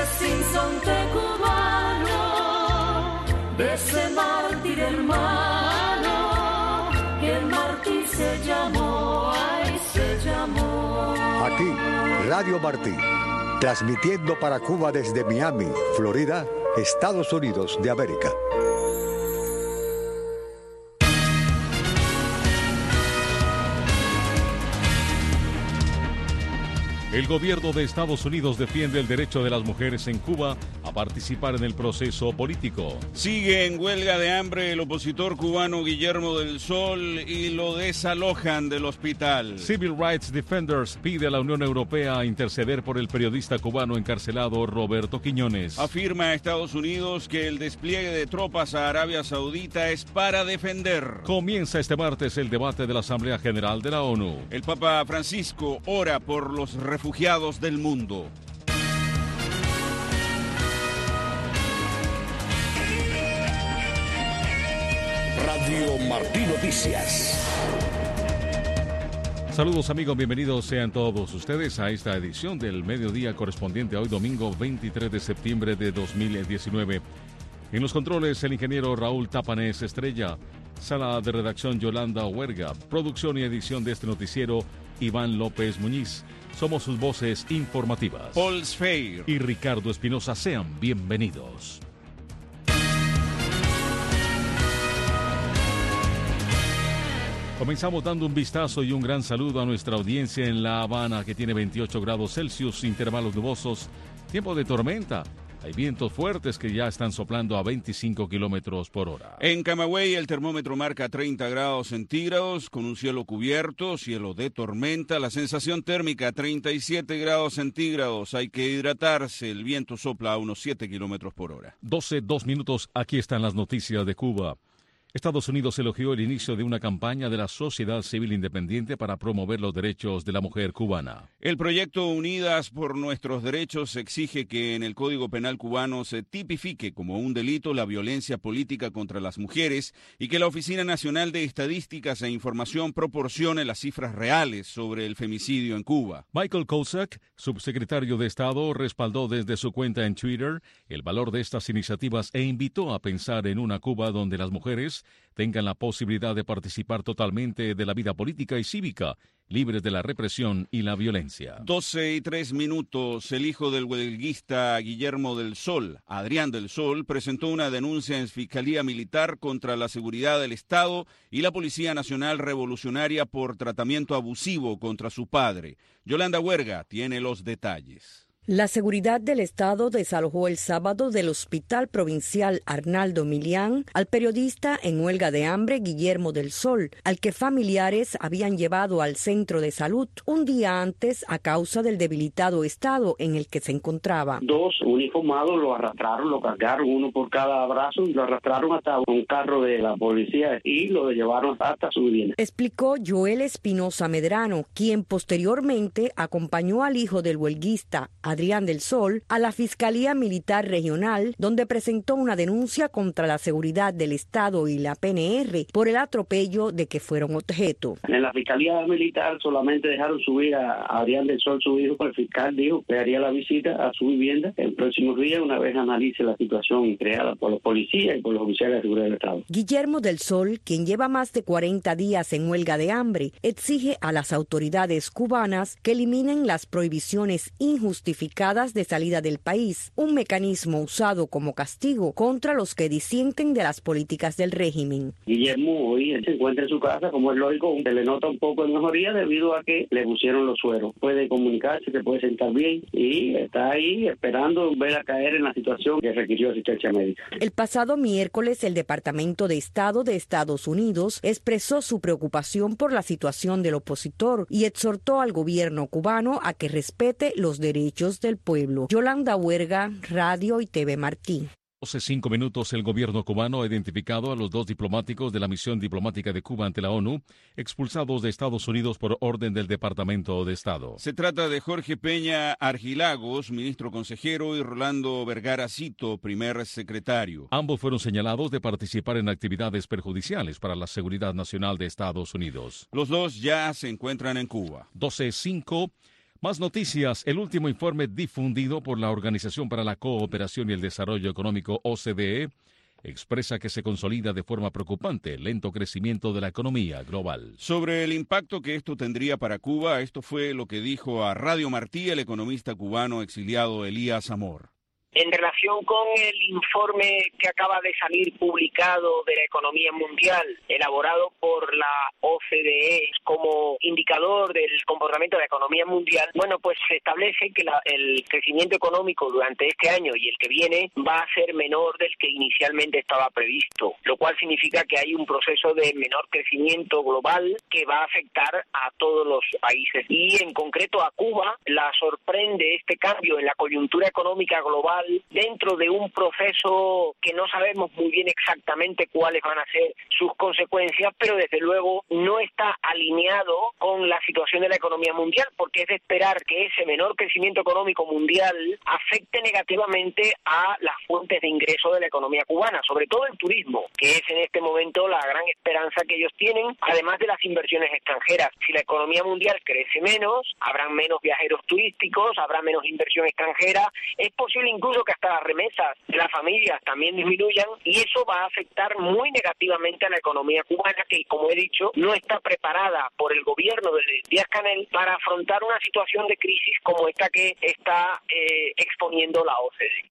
ese insonte cubano, de ese mártir hermano, que el mártir se llamó, ay, se llamó. Aquí, Radio Martí, transmitiendo para Cuba desde Miami, Florida, Estados Unidos de América. El gobierno de Estados Unidos defiende el derecho de las mujeres en Cuba a participar en el proceso político. Sigue en huelga de hambre el opositor cubano Guillermo del Sol y lo desalojan del hospital. Civil Rights Defenders pide a la Unión Europea interceder por el periodista cubano encarcelado Roberto Quiñones. Afirma Estados Unidos que el despliegue de tropas a Arabia Saudita es para defender. Comienza este martes el debate de la Asamblea General de la ONU. El Papa Francisco ora por los refugiados del mundo. Radio Martí Noticias. Saludos amigos, bienvenidos sean todos ustedes a esta edición del mediodía correspondiente a hoy domingo 23 de septiembre de 2019. En los controles el ingeniero Raúl Tapanés Estrella, sala de redacción Yolanda Huerga, producción y edición de este noticiero Iván López Muñiz. Somos sus voces informativas. Paul Sfeir y Ricardo Espinosa, sean bienvenidos. Comenzamos dando un vistazo y un gran saludo a nuestra audiencia en La Habana, que tiene 28 grados Celsius, intervalos nubosos, tiempo de tormenta. Hay vientos fuertes que ya están soplando a 25 kilómetros por hora. En Camagüey el termómetro marca 30 grados centígrados con un cielo cubierto, cielo de tormenta. La sensación térmica 37 grados centígrados. Hay que hidratarse. El viento sopla a unos 7 kilómetros por hora. 12:02. Aquí están las noticias de Cuba. Estados Unidos elogió el inicio de una campaña de la sociedad civil independiente para promover los derechos de la mujer cubana. El proyecto Unidas por Nuestros Derechos exige que en el Código Penal cubano se tipifique como un delito la violencia política contra las mujeres y que la Oficina Nacional de Estadísticas e Información proporcione las cifras reales sobre el femicidio en Cuba. Michael Kozak, subsecretario de Estado, respaldó desde su cuenta en Twitter el valor de estas iniciativas e invitó a pensar en una Cuba donde las mujeres tengan la posibilidad de participar totalmente de la vida política y cívica, libres de la represión y la violencia. 12:03. El hijo del huelguista Guillermo del Sol, Adrián del Sol, presentó una denuncia en Fiscalía Militar contra la Seguridad del Estado y la Policía Nacional Revolucionaria por tratamiento abusivo contra su padre. Yolanda Huerga tiene los detalles. La seguridad del Estado desalojó el sábado del Hospital Provincial Arnaldo Milián al periodista en huelga de hambre Guillermo del Sol, al que familiares habían llevado al centro de salud un día antes a causa del debilitado estado en el que se encontraba. Dos uniformados lo arrastraron, lo cargaron uno por cada brazo y lo arrastraron hasta un carro de la policía y lo llevaron hasta su vivienda. Explicó Joel Espinosa Medrano, quien posteriormente acompañó al hijo del huelguista Adrián del Sol a la Fiscalía Militar Regional, donde presentó una denuncia contra la seguridad del Estado y la PNR por el atropello de que fueron objeto. En la Fiscalía Militar solamente dejaron subir a Adrián del Sol, su hijo, pero el fiscal dijo que haría la visita a su vivienda el próximo día una vez analice la situación creada por los policías y por los oficiales de seguridad del Estado. Guillermo del Sol, quien lleva más de 40 días en huelga de hambre, exige a las autoridades cubanas que eliminen las prohibiciones injustificadas de salida del país, un mecanismo usado como castigo contra los que disienten de las políticas del régimen. Guillermo hoy se encuentra en su casa, como es lógico, se le nota un poco de mejoría debido a que le pusieron los sueros. Puede comunicarse, se puede sentar bien y está ahí esperando ver a caer en la situación que requirió asistencia médica. El pasado miércoles, el Departamento de Estado de Estados Unidos expresó su preocupación por la situación del opositor y exhortó al gobierno cubano a que respete los derechos del pueblo. Yolanda Huerga, Radio y TV Martí. 12:05. El gobierno cubano ha identificado a los 2 diplomáticos de la misión diplomática de Cuba ante la ONU, expulsados de Estados Unidos por orden del Departamento de Estado. Se trata de Jorge Peña Argilagos, ministro consejero, y Rolando Vergara Cito, primer secretario. Ambos fueron señalados de participar en actividades perjudiciales para la seguridad nacional de Estados Unidos. Los dos ya se encuentran en Cuba. 12:05. Más noticias. El último informe difundido por la Organización para la Cooperación y el Desarrollo Económico, OCDE, expresa que se consolida de forma preocupante el lento crecimiento de la economía global. Sobre el impacto que esto tendría para Cuba, esto fue lo que dijo a Radio Martí el economista cubano exiliado Elías Amor. En relación con el informe que acaba de salir publicado de la economía mundial, elaborado por la OCDE como indicador del comportamiento de la economía mundial, bueno, pues se establece que el crecimiento económico durante este año y el que viene va a ser menor del que inicialmente estaba previsto, lo cual significa que hay un proceso de menor crecimiento global que va a afectar a todos los países. Y en concreto a Cuba la sorprende este cambio en la coyuntura económica global dentro de un proceso que no sabemos muy bien exactamente cuáles van a ser sus consecuencias, pero desde luego no está alineado con la situación de la economía mundial, porque es de esperar que ese menor crecimiento económico mundial afecte negativamente a las fuentes de ingreso de la economía cubana, sobre todo el turismo, que es en este momento la gran esperanza que ellos tienen, además de las inversiones extranjeras. Si la economía mundial crece menos, habrán menos viajeros turísticos, habrá menos inversión extranjera, es posible incluso que hasta las remesas de las familias también disminuyan, y eso va a afectar muy negativamente a la economía cubana, que, como he dicho, no está preparada por el gobierno de Díaz-Canel para afrontar una situación de crisis como esta que está exponiendo la OCDE.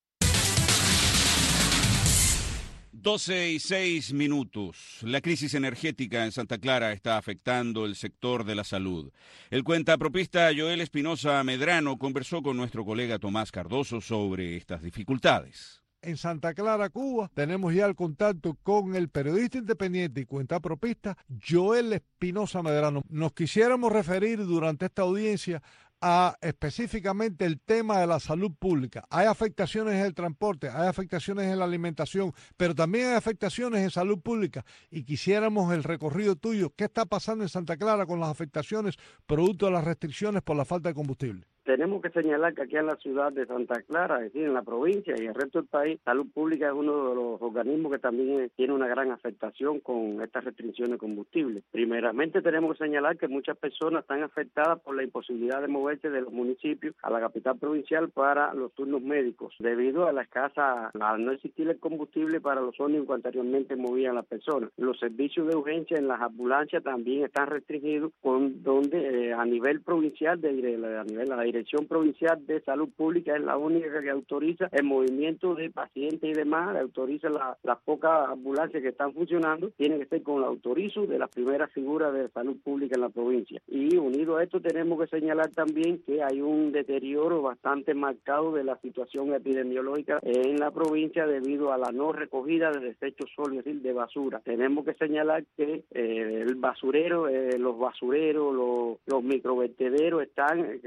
12:06. La crisis energética en Santa Clara está afectando el sector de la salud. El cuentapropista Joel Espinosa Medrano conversó con nuestro colega Tomás Cardoso sobre estas dificultades. En Santa Clara, Cuba, tenemos ya el contacto con el periodista independiente y cuentapropista Joel Espinosa Medrano. Nos quisiéramos referir durante esta audiencia a específicamente el tema de la salud pública. Hay afectaciones en el transporte, hay afectaciones en la alimentación, pero también hay afectaciones en salud pública, y quisiéramos el recorrido tuyo. ¿Qué está pasando en Santa Clara con las afectaciones producto de las restricciones por la falta de combustible? Tenemos que señalar que aquí en la ciudad de Santa Clara, es decir, en la provincia y el resto del país, salud pública es uno de los organismos que también tiene una gran afectación con estas restricciones de combustible. Primeramente tenemos que señalar que muchas personas están afectadas por la imposibilidad de moverse de los municipios a la capital provincial para los turnos médicos, debido a la escasa, al no existir el combustible para los ómnibus que anteriormente movían las personas. Los servicios de urgencia en las ambulancias también están restringidos, con donde a nivel provincial, a nivel de la Dirección Provincial de Salud Pública es la única que autoriza el movimiento de pacientes y demás, autoriza las pocas ambulancias que están funcionando, tiene que ser con el autorizo de las primeras figuras de salud pública en la provincia. Y unido a esto tenemos que señalar también que hay un deterioro bastante marcado de la situación epidemiológica en la provincia debido a la no recogida de desechos sólidos, es decir, de basura. Tenemos que señalar que el basurero, los basureros, los microvertederos están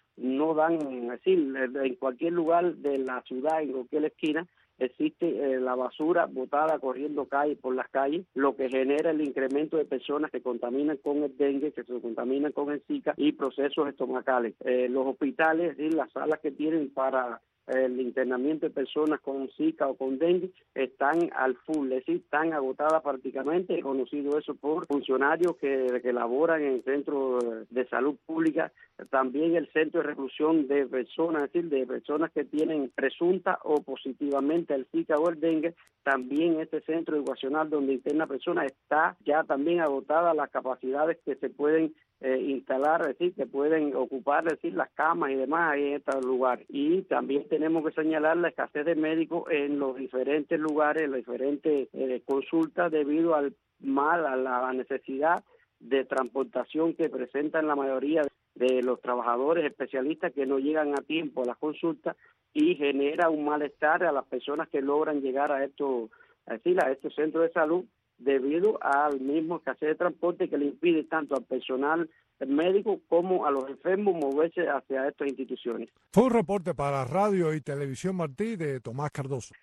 no dan, es decir, en cualquier lugar de la ciudad, en cualquier esquina, existe la basura botada corriendo por las calles, lo que genera el incremento de personas que contaminan con el dengue, que se contaminan con el Zika y procesos estomacales. Los hospitales, es decir, las salas que tienen para el internamiento de personas con Zika o con dengue están al full, es decir, están agotadas prácticamente. He conocido eso por funcionarios que laboran en el centro de salud pública, también el centro de reclusión de personas, es decir, de personas que tienen presunta o positivamente el Zika o el dengue. También este centro educacional donde interna personas está ya también agotada las capacidades que se pueden instalar, es decir, que pueden ocupar, es decir, las camas y demás ahí en estos lugares. Y también tenemos que señalar la escasez de médicos en los diferentes lugares, en las diferentes consultas, debido a la necesidad de transportación que presentan la mayoría de los trabajadores especialistas, que no llegan a tiempo a las consultas, y genera un malestar a las personas que logran llegar a estos centros de salud, debido al mismo escasez de transporte que le impide tanto al personal médico como a los enfermos moverse hacia estas instituciones. Fue un reporte para Radio y Televisión Martí de Tomás Cardoso.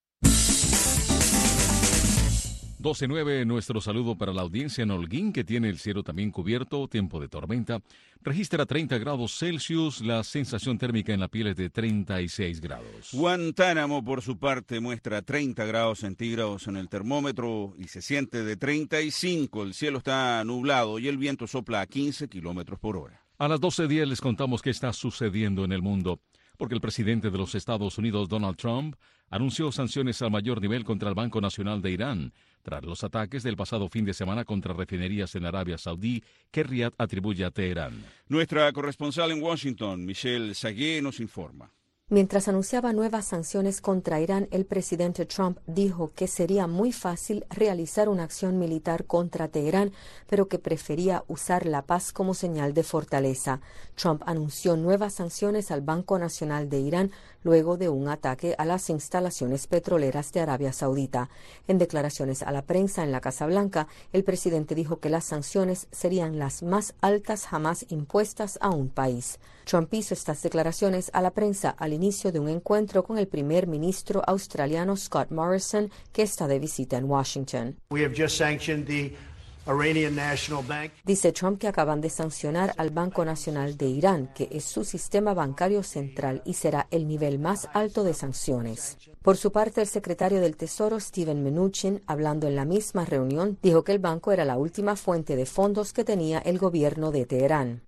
12:09, nuestro saludo para la audiencia en Holguín, que tiene el cielo también cubierto, tiempo de tormenta. Registra 30 grados Celsius, la sensación térmica en la piel es de 36 grados. Guantánamo, por su parte, muestra 30 grados centígrados en el termómetro y se siente de 35. El cielo está nublado y el viento sopla a 15 kilómetros por hora. A las 12:10 les contamos qué está sucediendo en el mundo, porque el presidente de los Estados Unidos, Donald Trump, anunció sanciones al mayor nivel contra el Banco Nacional de Irán, tras los ataques del pasado fin de semana contra refinerías en Arabia Saudí que Riad atribuye a Teherán. Nuestra corresponsal en Washington, Michelle Sagué, nos informa. Mientras anunciaba nuevas sanciones contra Irán, el presidente Trump dijo que sería muy fácil realizar una acción militar contra Teherán, pero que prefería usar la paz como señal de fortaleza. Trump anunció nuevas sanciones al Banco Nacional de Irán luego de un ataque a las instalaciones petroleras de Arabia Saudita. En declaraciones a la prensa en la Casa Blanca, el presidente dijo que las sanciones serían las más altas jamás impuestas a un país. Trump hizo estas declaraciones a la prensa al inicio de un encuentro con el primer ministro australiano Scott Morrison, que está de visita en Washington. Dice Trump que acaban de sancionar al Banco Nacional de Irán, que es su sistema bancario central y será el nivel más alto de sanciones. Por su parte, el secretario del Tesoro, Steven Mnuchin, hablando en la misma reunión, dijo que el banco era la última fuente de fondos que tenía el gobierno de Teherán.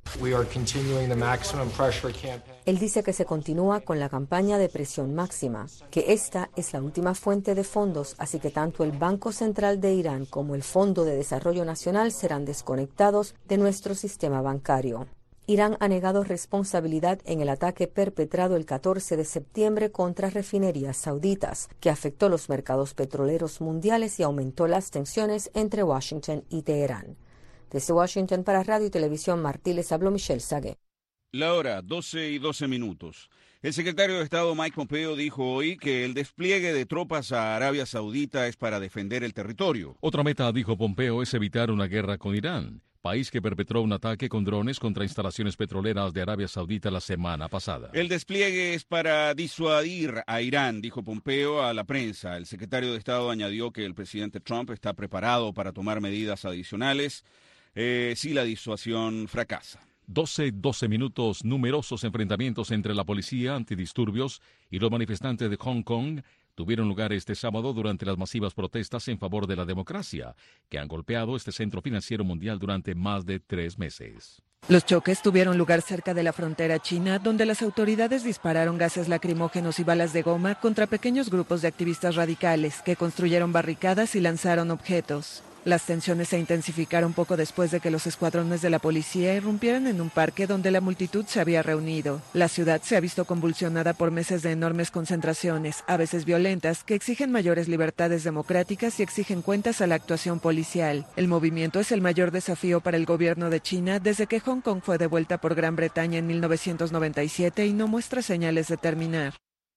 Él dice que se continúa con la campaña de presión máxima, que esta es la última fuente de fondos, así que tanto el Banco Central de Irán como el Fondo de Desarrollo Nacional serán desconectados de nuestro sistema bancario. Irán ha negado responsabilidad en el ataque perpetrado el 14 de septiembre contra refinerías sauditas, que afectó los mercados petroleros mundiales y aumentó las tensiones entre Washington y Teherán. Desde Washington para Radio y Televisión Martí les habló Michelle Sagué. La hora, 12:12. El secretario de Estado Mike Pompeo dijo hoy que el despliegue de tropas a Arabia Saudita es para defender el territorio. Otra meta, dijo Pompeo, es evitar una guerra con Irán, país que perpetró un ataque con drones contra instalaciones petroleras de Arabia Saudita la semana pasada. El despliegue es para disuadir a Irán, dijo Pompeo a la prensa. El secretario de Estado añadió que el presidente Trump está preparado para tomar medidas adicionales si la disuasión fracasa. 12:12. Numerosos enfrentamientos entre la policía antidisturbios y los manifestantes de Hong Kong tuvieron lugar este sábado durante las masivas protestas en favor de la democracia, que han golpeado este centro financiero mundial durante más de 3 meses. Los choques tuvieron lugar cerca de la frontera china, donde las autoridades dispararon gases lacrimógenos y balas de goma contra pequeños grupos de activistas radicales que construyeron barricadas y lanzaron objetos. Las tensiones se intensificaron poco después de que los escuadrones de la policía irrumpieran en un parque donde la multitud se había reunido. La ciudad se ha visto convulsionada por meses de enormes concentraciones, a veces violentas, que exigen mayores libertades democráticas y exigen cuentas a la actuación policial. El movimiento es el mayor desafío para el gobierno de China desde que Hong Kong fue devuelta por Gran Bretaña en 1997 y no muestra señales de terminar.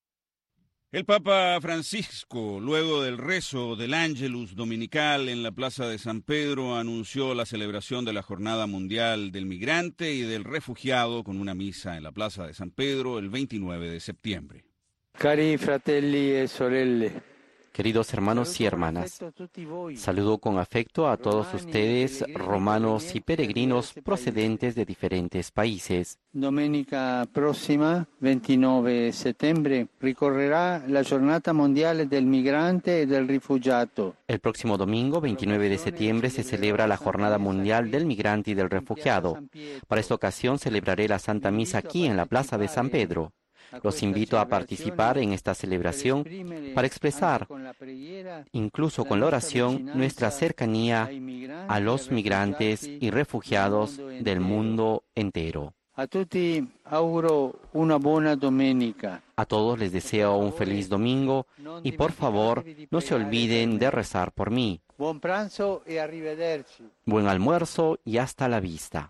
El Papa Francisco, luego del rezo del Ángelus dominical en la Plaza de San Pedro, anunció la celebración de la Jornada Mundial del Migrante y del Refugiado con una misa en la Plaza de San Pedro el 29 de septiembre. Cari fratelli e sorelle. Queridos hermanos y hermanas, saludo con afecto a todos ustedes, romanos y peregrinos procedentes de diferentes países. Domenica próxima, 29 settembre, ricorrerà la Giornata Mondiale del Migrante e del Rifugiato. El próximo domingo, 29 de septiembre, se celebra la Jornada Mundial del Migrante y del Refugiado. Para esta ocasión celebraré la Santa Misa aquí en la Plaza de San Pedro. Los invito a participar en esta celebración para expresar, incluso con la oración, nuestra cercanía a los migrantes y refugiados del mundo entero. A tutti auguro una buona domenica. A todos les deseo un feliz domingo y por favor no se olviden de rezar por mí. Buon pranzo e arrivederci. Buen almuerzo y hasta la vista.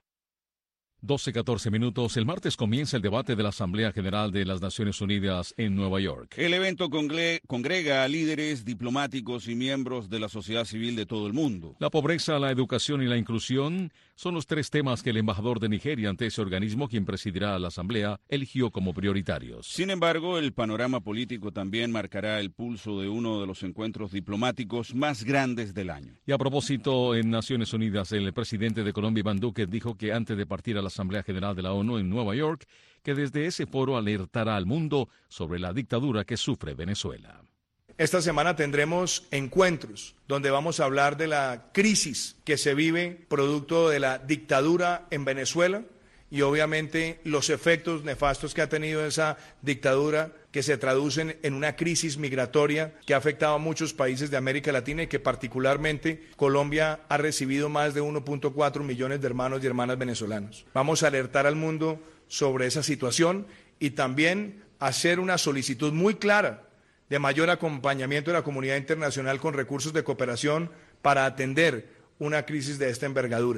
12:14. El martes comienza el debate de la Asamblea General de las Naciones Unidas en Nueva York. El evento congrega a líderes, diplomáticos y miembros de la sociedad civil de todo el mundo. La pobreza, la educación y la inclusión son los 3 temas que el embajador de Nigeria ante ese organismo, quien presidirá la Asamblea, eligió como prioritarios. Sin embargo, el panorama político también marcará el pulso de uno de los encuentros diplomáticos más grandes del año. Y a propósito, en Naciones Unidas, el presidente de Colombia, Iván Duque, dijo que antes de partir a la Asamblea General de la ONU en Nueva York, que desde ese foro alertará al mundo sobre la dictadura que sufre Venezuela. Esta semana tendremos encuentros donde vamos a hablar de la crisis que se vive producto de la dictadura en Venezuela y obviamente los efectos nefastos que ha tenido esa dictadura, que se traducen en una crisis migratoria que ha afectado a muchos países de América Latina y que particularmente Colombia ha recibido más de 1.4 millones de hermanos y hermanas venezolanos. Vamos a alertar al mundo sobre esa situación y también hacer una solicitud muy clara de mayor acompañamiento de la comunidad internacional con recursos de cooperación para atender una crisis de esta envergadura.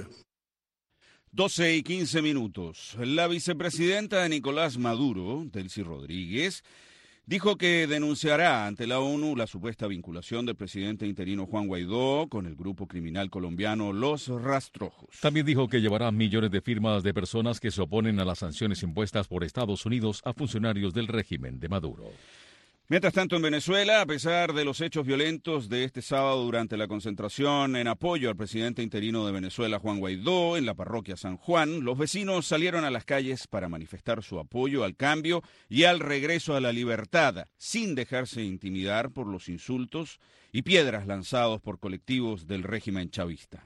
12:15. La vicepresidenta de Nicolás Maduro, Delcy Rodríguez, dijo que denunciará ante la ONU la supuesta vinculación del presidente interino Juan Guaidó con el grupo criminal colombiano Los Rastrojos. También dijo que llevará millones de firmas de personas que se oponen a las sanciones impuestas por Estados Unidos a funcionarios del régimen de Maduro. Mientras tanto, en Venezuela, a pesar de los hechos violentos de este sábado durante la concentración en apoyo al presidente interino de Venezuela, Juan Guaidó, en la parroquia San Juan, los vecinos salieron a las calles para manifestar su apoyo al cambio y al regreso a la libertad, sin dejarse intimidar por los insultos y piedras lanzados por colectivos del régimen chavista.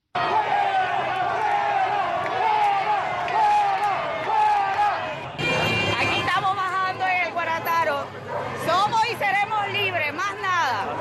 Aquí estamos bajando en el Guarataro. Somos y seremos libres, más nada.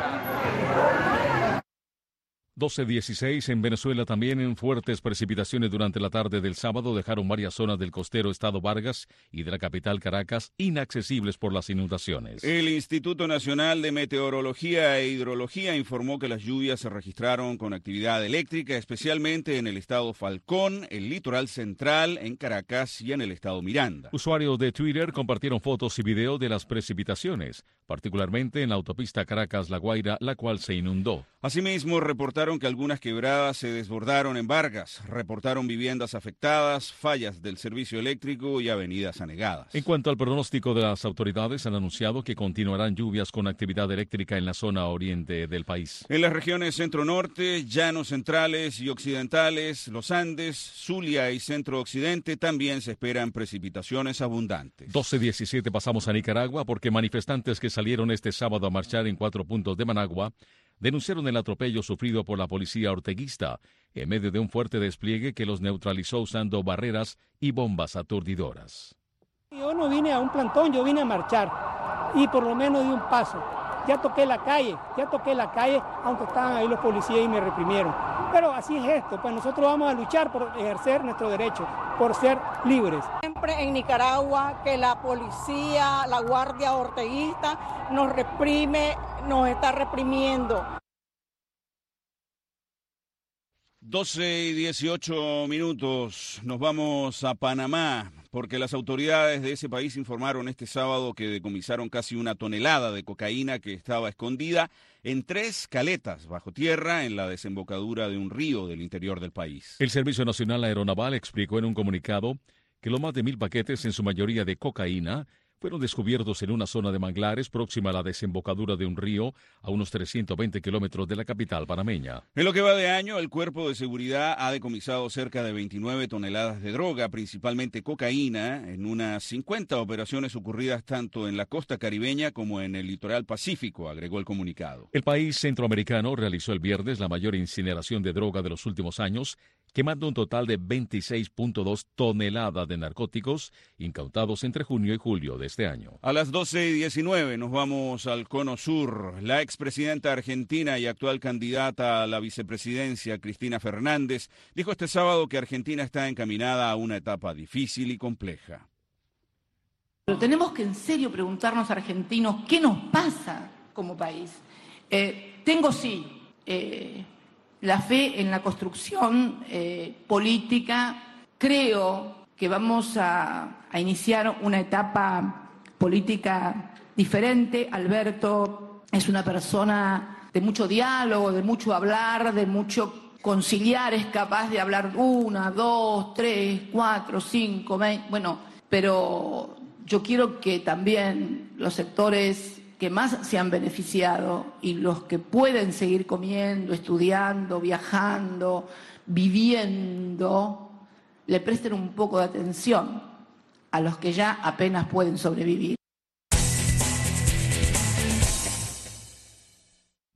12:16 en Venezuela. También en fuertes precipitaciones durante la tarde del sábado dejaron varias zonas del costero Estado Vargas y de la capital Caracas inaccesibles por las inundaciones. El Instituto Nacional de Meteorología e Hidrología informó que las lluvias se registraron con actividad eléctrica, especialmente en el estado Falcón, el litoral central, en Caracas y en el estado Miranda. Usuarios de Twitter compartieron fotos y videos de las precipitaciones, particularmente en la autopista Caracas-La Guaira, la cual se inundó. Asimismo, reportaron que algunas quebradas se desbordaron en Vargas, reportaron viviendas afectadas, fallas del servicio eléctrico y avenidas anegadas. En cuanto al pronóstico de las autoridades, han anunciado que continuarán lluvias con actividad eléctrica en la zona oriente del país. En las regiones centro-norte, llanos centrales y occidentales, los Andes, Zulia y centro-occidente también se esperan precipitaciones abundantes. 12:17 pasamos a Nicaragua porque manifestantes que salieron este sábado a marchar en 4 puntos de Managua denunciaron el atropello sufrido por la policía orteguista en medio de un fuerte despliegue que los neutralizó usando barreras y bombas aturdidoras. Yo no vine a un plantón, yo vine a marchar y por lo menos di un paso. Ya toqué la calle, aunque estaban ahí los policías y me reprimieron. Pero así es esto, pues nosotros vamos a luchar por ejercer nuestro derecho, por ser libres. Siempre en Nicaragua que la policía, la guardia orteguista nos reprime, nos está reprimiendo. 12:18. Nos vamos a Panamá porque las autoridades de ese país informaron este sábado que decomisaron casi 1 tonelada de cocaína que estaba escondida en 3 caletas bajo tierra en la desembocadura de un río del interior del país. El Servicio Nacional Aeronaval explicó en un comunicado que los más de 1,000 paquetes, en su mayoría de cocaína, fueron descubiertos en una zona de manglares próxima a la desembocadura de un río a unos 320 kilómetros de la capital panameña. En lo que va de año, el Cuerpo de Seguridad ha decomisado cerca de 29 toneladas de droga, principalmente cocaína, en unas 50 operaciones ocurridas tanto en la costa caribeña como en el litoral pacífico, agregó el comunicado. El país centroamericano realizó el viernes la mayor incineración de droga de los últimos años, quemando un total de 26.2 toneladas de narcóticos incautados entre junio y julio de este año. A las 12:19 nos vamos al Cono Sur. La expresidenta argentina y actual candidata a la vicepresidencia, Cristina Fernández, dijo este sábado que Argentina está encaminada a una etapa difícil y compleja. Pero tenemos que en serio preguntarnos, argentinos, ¿qué nos pasa como país? Tengo la fe en la construcción política. Creo que vamos a iniciar una etapa política diferente. Alberto es una persona de mucho diálogo, de mucho hablar, de mucho conciliar, es capaz de hablar 1, 2, 3, 4, 5, 20, bueno, pero yo quiero que también los sectores que más se han beneficiado y los que pueden seguir comiendo, estudiando, viajando, viviendo, le presten un poco de atención a los que ya apenas pueden sobrevivir.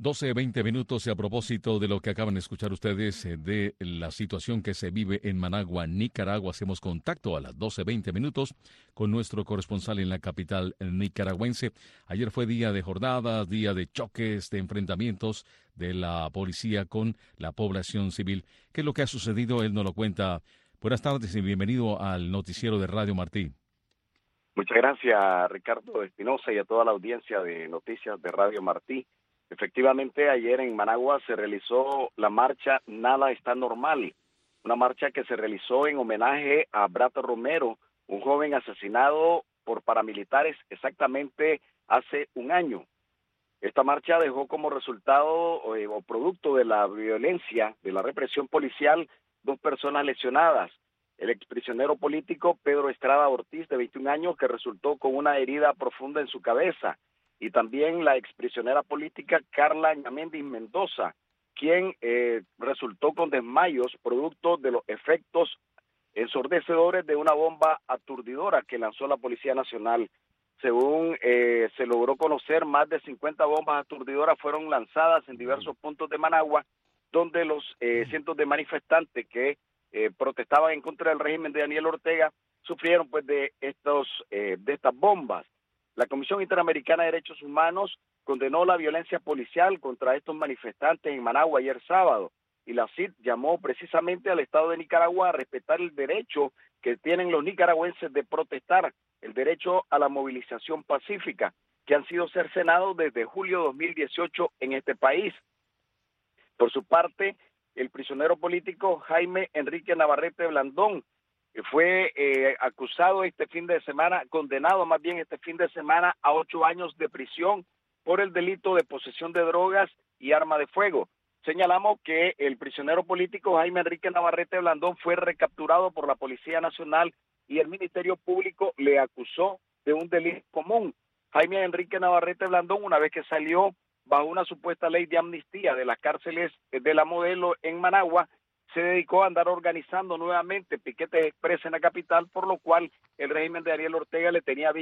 12:20 minutos y a propósito de lo que acaban de escuchar ustedes de la situación que se vive en Managua, Nicaragua, hacemos contacto a las 12:20 minutos con nuestro corresponsal en la capital nicaragüense. Ayer fue día de jornadas, día de choques, de enfrentamientos de la policía con la población civil. ¿Qué es lo que ha sucedido? Él nos lo cuenta. Buenas tardes y bienvenido al noticiero de Radio Martí. Muchas gracias, Ricardo Espinosa, y a toda la audiencia de noticias de Radio Martí. Efectivamente, ayer en Managua se realizó la marcha Nada está normal, una marcha que se realizó en homenaje a Brato Romero, un joven asesinado por paramilitares exactamente hace un año. Esta marcha dejó como resultado o producto de la violencia, de la represión policial, 2 personas lesionadas. El exprisionero político Pedro Estrada Ortiz, de 21 años, que resultó con una herida profunda en su cabeza, y también la exprisionera política Carla Ñamendi Mendoza, quien resultó con desmayos producto de los efectos ensordecedores de una bomba aturdidora que lanzó la Policía Nacional. Según se logró conocer, más de 50 bombas aturdidoras fueron lanzadas en diversos puntos de Managua, donde los cientos de manifestantes que protestaban en contra del régimen de Daniel Ortega sufrieron pues de estas bombas. La Comisión Interamericana de Derechos Humanos condenó la violencia policial contra estos manifestantes en Managua ayer sábado, y la CID llamó precisamente al Estado de Nicaragua a respetar el derecho que tienen los nicaragüenses de protestar, el derecho a la movilización pacífica, que han sido cercenados desde julio de 2018 en este país. Por su parte, el prisionero político Jaime Enrique Navarrete Blandón fue acusado este fin de semana, condenado más bien este fin de semana a 8 años de prisión por el delito de posesión de drogas y arma de fuego. Señalamos que el prisionero político Jaime Enrique Navarrete Blandón fue recapturado por la Policía Nacional y el Ministerio Público le acusó de un delito común. Jaime Enrique Navarrete Blandón, una vez que salió bajo una supuesta ley de amnistía de las cárceles de la Modelo en Managua, se dedicó a andar organizando nuevamente piquetes express en la capital, por lo cual el régimen de Daniel Ortega le tenía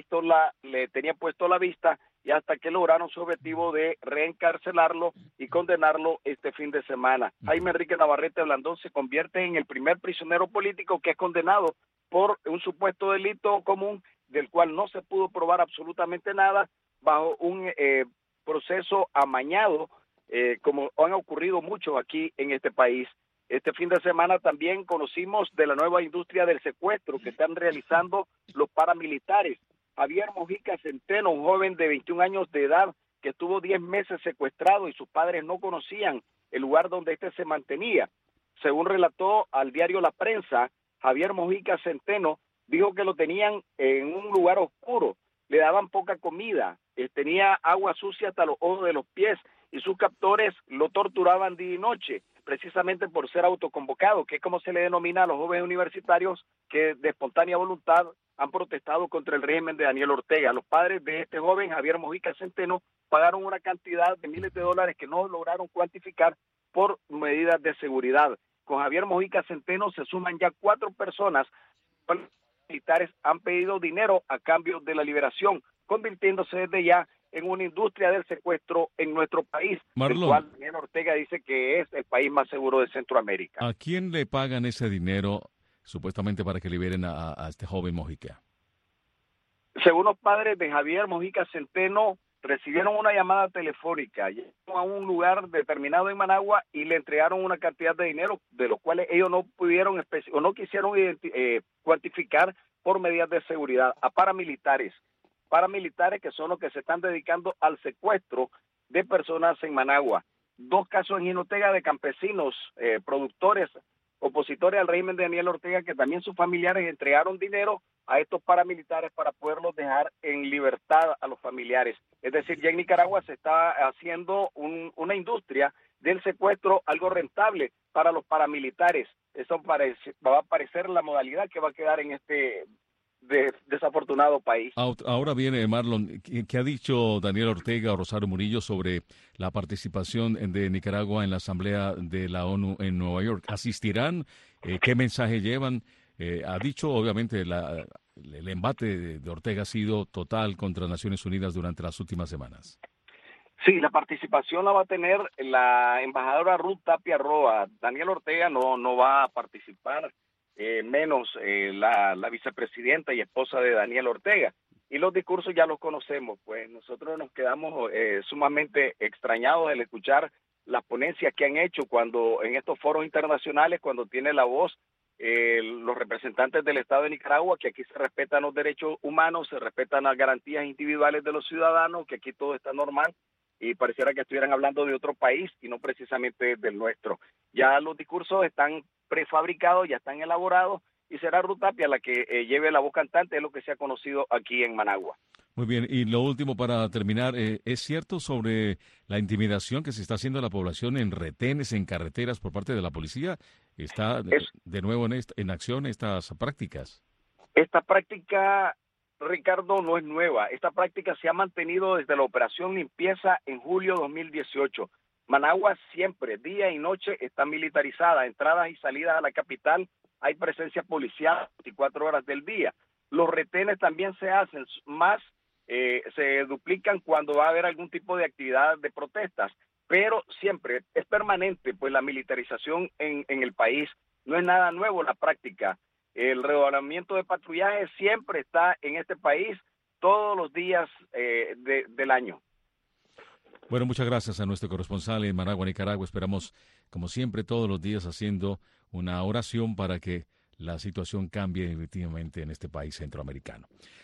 puesto la vista, y hasta que lograron su objetivo de reencarcelarlo y condenarlo este fin de semana. Jaime Enrique Navarrete Blandón se convierte en el primer prisionero político que es condenado por un supuesto delito común del cual no se pudo probar absolutamente nada, bajo un proceso amañado, como han ocurrido muchos aquí en este país. Este fin de semana también conocimos de la nueva industria del secuestro que están realizando los paramilitares. Javier Mojica Centeno, un joven de 21 años de edad que estuvo 10 meses secuestrado y sus padres no conocían el lugar donde se mantenía. Según relató al diario La Prensa, Javier Mojica Centeno dijo que lo tenían en un lugar oscuro, le daban poca comida, tenía agua sucia hasta los ojos de los pies, y sus captores lo torturaban día y noche, precisamente por ser autoconvocado, que es como se le denomina a los jóvenes universitarios que de espontánea voluntad han protestado contra el régimen de Daniel Ortega. Los padres de este joven, Javier Mojica Centeno, pagaron una cantidad de miles de dólares que no lograron cuantificar por medidas de seguridad. Con Javier Mojica Centeno se suman ya 4 personas. Los militares han pedido dinero a cambio de la liberación, convirtiéndose desde ya en una industria del secuestro en nuestro país, Marlon, el cual Daniel Ortega dice que es el país más seguro de Centroamérica. ¿A quién le pagan ese dinero supuestamente para que liberen a este joven Mojica? Según los padres de Javier Mojica Centeno, recibieron una llamada telefónica, llegaron a un lugar determinado en Managua y le entregaron una cantidad de dinero, de los cuales ellos no pudieron o no quisieron cuantificar por medidas de seguridad, a paramilitares que son los que se están dedicando al secuestro de personas en Managua. 2 casos en Jinotega de campesinos, productores, opositores al régimen de Daniel Ortega, que también sus familiares entregaron dinero a estos paramilitares para poderlos dejar en libertad a los familiares. Es decir, ya en Nicaragua se está haciendo una industria del secuestro, algo rentable para los paramilitares. Eso va a parecer la modalidad que va a quedar en este desafortunado país. Ahora viene, Marlon, ¿qué ha dicho Daniel Ortega o Rosario Murillo sobre la participación de Nicaragua en la Asamblea de la ONU en Nueva York? ¿Asistirán? ¿Qué mensaje llevan? Ha dicho, obviamente, el embate de Ortega ha sido total contra Naciones Unidas durante las últimas semanas. Sí, la participación la va a tener la embajadora Ruth Tapia Roa. Daniel Ortega no va a participar, menos la vicepresidenta y esposa de Daniel Ortega. Y los discursos ya los conocemos, pues nosotros nos quedamos sumamente extrañados al escuchar las ponencias que han hecho cuando en estos foros internacionales, cuando tiene la voz los representantes del Estado de Nicaragua, que aquí se respetan los derechos humanos, se respetan las garantías individuales de los ciudadanos, que aquí todo está normal, y pareciera que estuvieran hablando de otro país y no precisamente del nuestro. Ya los discursos están prefabricados, ya están elaborados, y será Ruth Tapia la que lleve la voz cantante, es lo que se ha conocido aquí en Managua. Muy bien, y lo último para terminar, ¿es cierto sobre la intimidación que se está haciendo a la población en retenes, en carreteras por parte de la policía? ¿Está de nuevo en acción estas prácticas? Esta práctica, Ricardo, no es nueva. Esta práctica se ha mantenido desde la operación Limpieza en julio de 2018. Managua siempre, día y noche, está militarizada. Entradas y salidas a la capital, hay presencia policial 24 horas del día. Los retenes también se hacen más, se duplican cuando va a haber algún tipo de actividad de protestas, pero siempre es permanente, pues la militarización en el país no es nada nuevo la práctica. El redoblamiento de patrullaje siempre está en este país todos los días del año. Bueno, muchas gracias a nuestro corresponsal en Managua, Nicaragua. Esperamos, como siempre, todos los días haciendo una oración para que la situación cambie definitivamente en este país centroamericano.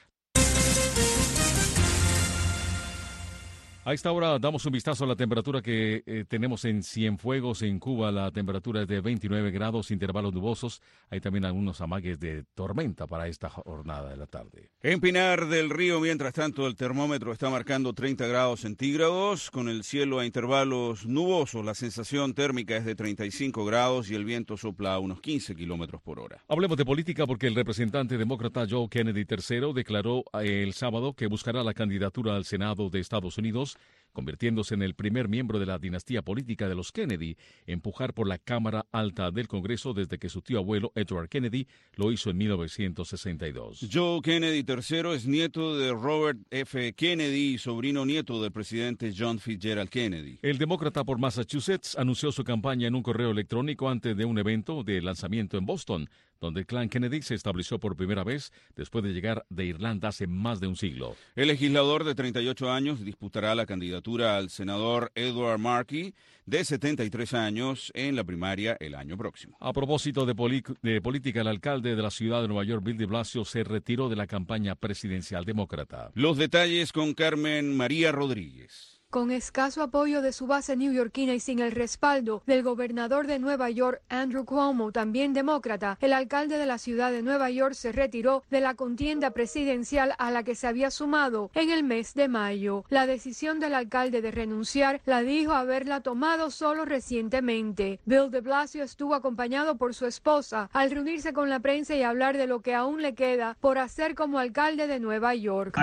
A esta hora damos un vistazo a la temperatura que tenemos en Cienfuegos, en Cuba. La temperatura es de 29 grados, intervalos nubosos. Hay también algunos amagues de tormenta para esta jornada de la tarde. En Pinar del Río, mientras tanto, el termómetro está marcando 30 grados centígrados, con el cielo a intervalos nubosos. La sensación térmica es de 35 grados y el viento sopla a unos 15 kilómetros por hora. Hablemos de política porque el representante demócrata Joe Kennedy III declaró el sábado que buscará la candidatura al Senado de Estados Unidos, convirtiéndose en el primer miembro de la dinastía política de los Kennedy, empujar por la Cámara Alta del Congreso desde que su tío abuelo Edward Kennedy lo hizo en 1962. Joe Kennedy III es nieto de Robert F. Kennedy y sobrino nieto del presidente John Fitzgerald Kennedy. El demócrata por Massachusetts anunció su campaña en un correo electrónico antes de un evento de lanzamiento en Boston, donde el clan Kennedy se estableció por primera vez después de llegar de Irlanda hace más de un siglo. El legislador de 38 años disputará la candidatura al senador Edward Markey, de 73 años, en la primaria el año próximo. A propósito de política, el alcalde de la ciudad de Nueva York, Bill de Blasio, se retiró de la campaña presidencial demócrata. Los detalles con Carmen María Rodríguez. Con escaso apoyo de su base neoyorquina y sin el respaldo del gobernador de Nueva York, Andrew Cuomo, también demócrata, el alcalde de la ciudad de Nueva York se retiró de la contienda presidencial a la que se había sumado en el mes de mayo. La decisión del alcalde de renunciar la dijo haberla tomado solo recientemente. Bill de Blasio estuvo acompañado por su esposa al reunirse con la prensa y hablar de lo que aún le queda por hacer como alcalde de Nueva York.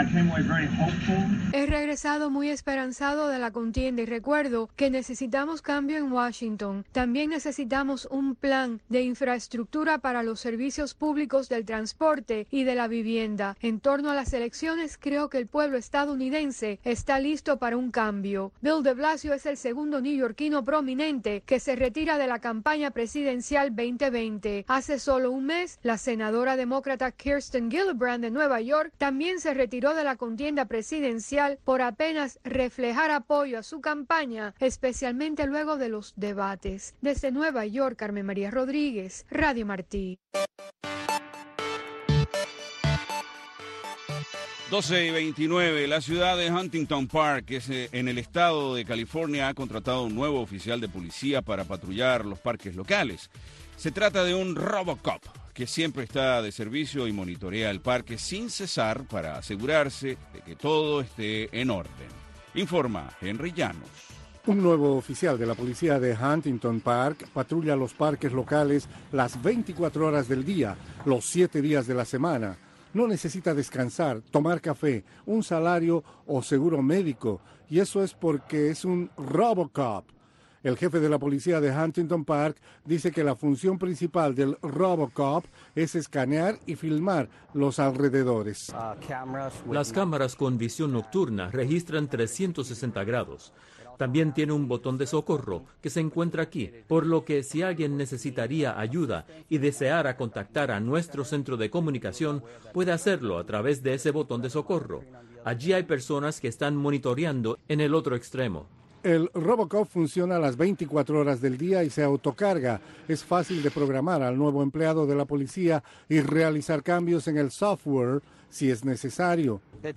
He regresado muy esperanzado de la contienda y recuerdo que necesitamos cambio en Washington. También necesitamos un plan de infraestructura para los servicios públicos del transporte y de la vivienda. En torno a las elecciones, creo que el pueblo estadounidense está listo para un cambio. Bill de Blasio es el segundo neoyorquino prominente que se retira de la campaña presidencial 2020. Hace solo un mes, la senadora demócrata Kirsten Gillibrand de Nueva York también se retiró de la contienda presidencial por apenas reflejar apoyo a su campaña, especialmente luego de los debates. Desde Nueva York, Carmen María Rodríguez, Radio Martí. 12:29, la ciudad de Huntington Park, que es en el estado de California, ha contratado un nuevo oficial de policía para patrullar los parques locales. Se trata de un Robocop, que siempre está de servicio y monitorea el parque sin cesar para asegurarse de que todo esté en orden. Informa Henry Llanos. Un nuevo oficial de la policía de Huntington Park patrulla los parques locales las 24 horas del día, los 7 días de la semana. No necesita descansar, tomar café, un salario o seguro médico, y eso es porque es un Robocop. El jefe de la policía de Huntington Park dice que la función principal del RoboCop es escanear y filmar los alrededores. Las cámaras con visión nocturna registran 360 grados. También tiene un botón de socorro que se encuentra aquí, por lo que si alguien necesitaría ayuda y deseara contactar a nuestro centro de comunicación, puede hacerlo a través de ese botón de socorro. Allí hay personas que están monitoreando en el otro extremo. El RoboCop funciona a las 24 horas del día y se autocarga. Es fácil de programar al nuevo empleado de la policía y realizar cambios en el software si es necesario.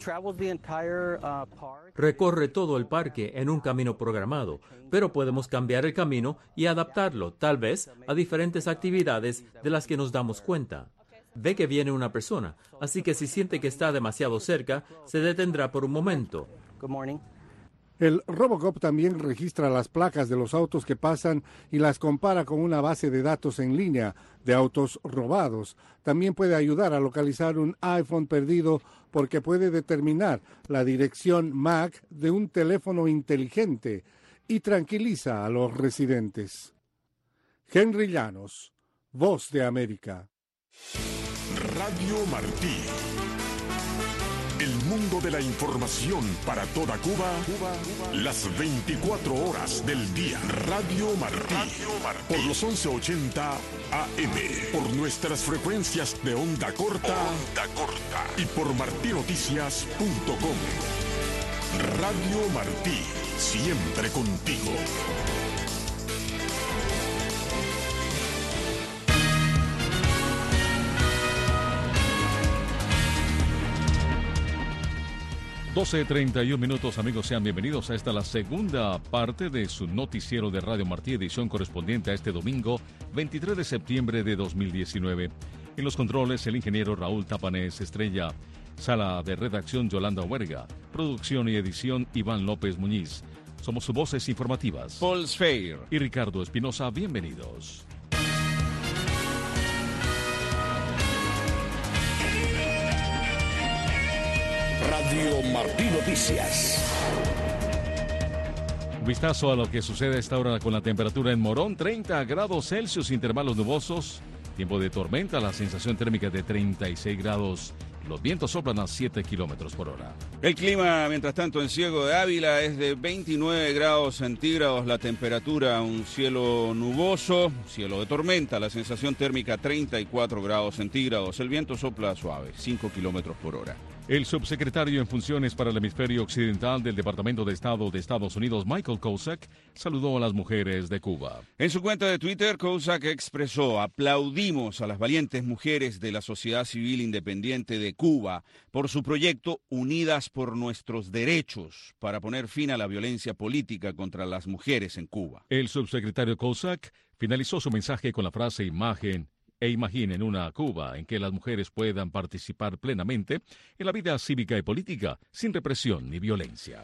Recorre todo el parque en un camino programado, pero podemos cambiar el camino y adaptarlo, tal vez, a diferentes actividades de las que nos damos cuenta. Ve que viene una persona, así que si siente que está demasiado cerca, se detendrá por un momento. El RoboCop también registra las placas de los autos que pasan y las compara con una base de datos en línea de autos robados. También puede ayudar a localizar un iPhone perdido porque puede determinar la dirección MAC de un teléfono inteligente y tranquiliza a los residentes. Henry Llanos, Voz de América. Radio Martí. El mundo de la información para toda Cuba, las 24 horas del día. Radio Martí, por los 1180 AM, por nuestras frecuencias de onda corta y por martinoticias.com. Radio Martí, siempre contigo. (12:31), amigos, sean bienvenidos a esta la segunda parte de su noticiero de Radio Martí, edición correspondiente a este domingo 23 de septiembre de 2019. En los controles, el ingeniero Raúl Tapanés Estrella, sala de redacción Yolanda Huerga, producción y edición Iván López Muñiz. Somos sus voces informativas, Paul Sfeir y Ricardo Espinosa. Bienvenidos. Radio Martí Noticias. Un vistazo a lo que sucede a esta hora con la temperatura en Morón: 30 grados Celsius, intervalos nubosos, tiempo de tormenta, la sensación térmica de 36 grados. Los vientos soplan a 7 kilómetros por hora. El clima, mientras tanto, en Ciego de Ávila es de 29 grados centígrados, la temperatura, un cielo nuboso, cielo de tormenta, la sensación térmica 34 grados centígrados, el viento sopla suave, 5 kilómetros por hora. El subsecretario en funciones para el hemisferio occidental del Departamento de Estado de Estados Unidos, Michael Kozak, saludó a las mujeres de Cuba. En su cuenta de Twitter, Kozak expresó: aplaudimos a las valientes mujeres de la sociedad civil independiente de Cuba por su proyecto Unidas por Nuestros Derechos para poner fin a la violencia política contra las mujeres en Cuba. El subsecretario Kozak finalizó su mensaje con la frase imaginen una Cuba en que las mujeres puedan participar plenamente en la vida cívica y política, sin represión ni violencia.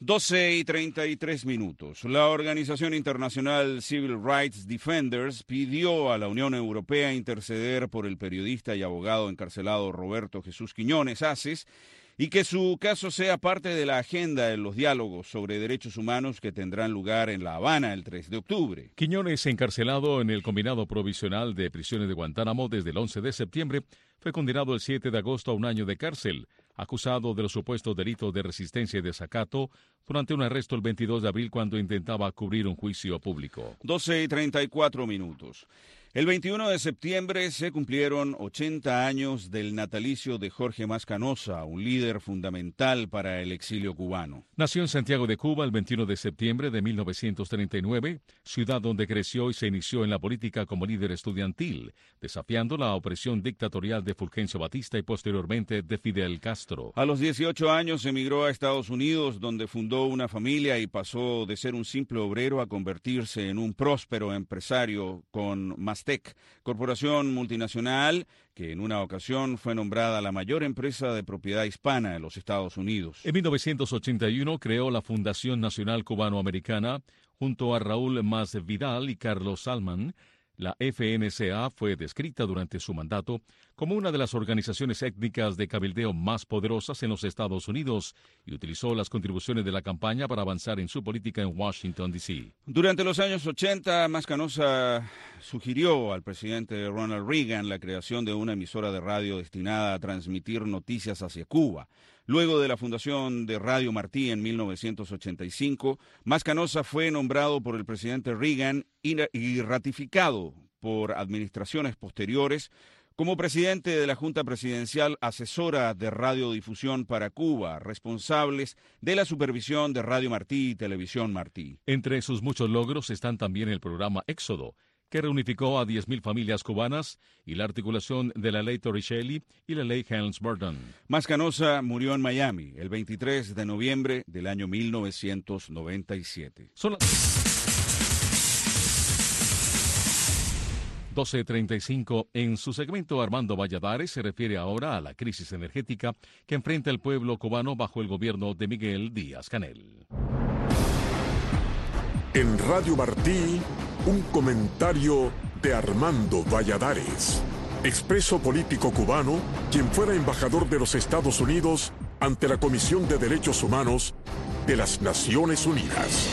12:33. La organización internacional Civil Rights Defenders pidió a la Unión Europea interceder por el periodista y abogado encarcelado Roberto Jesús Quiñones Aces y que su caso sea parte de la agenda en los diálogos sobre derechos humanos que tendrán lugar en La Habana el 3 de octubre. Quiñones, encarcelado en el Combinado Provisional de Prisiones de Guantánamo desde el 11 de septiembre, fue condenado el 7 de agosto a 1 año de cárcel, acusado de los supuestos delitos de resistencia y desacato durante un arresto el 22 de abril cuando intentaba cubrir un juicio público. 12:34. El 21 de septiembre se cumplieron 80 años del natalicio de Jorge Mascanosa, un líder fundamental para el exilio cubano. Nació en Santiago de Cuba el 21 de septiembre de 1939, ciudad donde creció y se inició en la política como líder estudiantil, desafiando la opresión dictatorial de Fulgencio Batista y posteriormente de Fidel Castro. A los 18 años emigró a Estados Unidos, donde fundó una familia y pasó de ser un simple obrero a convertirse en un próspero empresario con Mastec, corporación multinacional que en una ocasión fue nombrada la mayor empresa de propiedad hispana en los Estados Unidos. En 1981 creó la Fundación Nacional Cubano-Americana junto a Raúl Mas Vidal y Carlos Salman. La FNCA fue descrita durante su mandato como una de las organizaciones étnicas de cabildeo más poderosas en los Estados Unidos y utilizó las contribuciones de la campaña para avanzar en su política en Washington, D.C. Durante los años 80, Mascanosa sugirió al presidente Ronald Reagan la creación de una emisora de radio destinada a transmitir noticias hacia Cuba. Luego de la fundación de Radio Martí en 1985, Mascanosa fue nombrado por el presidente Reagan y ratificado por administraciones posteriores como presidente de la Junta Presidencial Asesora de Radiodifusión para Cuba, responsables de la supervisión de Radio Martí y Televisión Martí. Entre sus muchos logros están también el programa Éxodo, que reunificó a 10.000 familias cubanas, y la articulación de la Ley Torricelli y la Ley Helms-Burton. Mascanosa murió en Miami el 23 de noviembre del año 1997. Son las 12:35. En su segmento, Armando Valladares se refiere ahora a la crisis energética que enfrenta el pueblo cubano bajo el gobierno de Miguel Díaz-Canel. En Radio Martí, un comentario de Armando Valladares, expreso político cubano, quien fuera embajador de los Estados Unidos ante la Comisión de Derechos Humanos de las Naciones Unidas.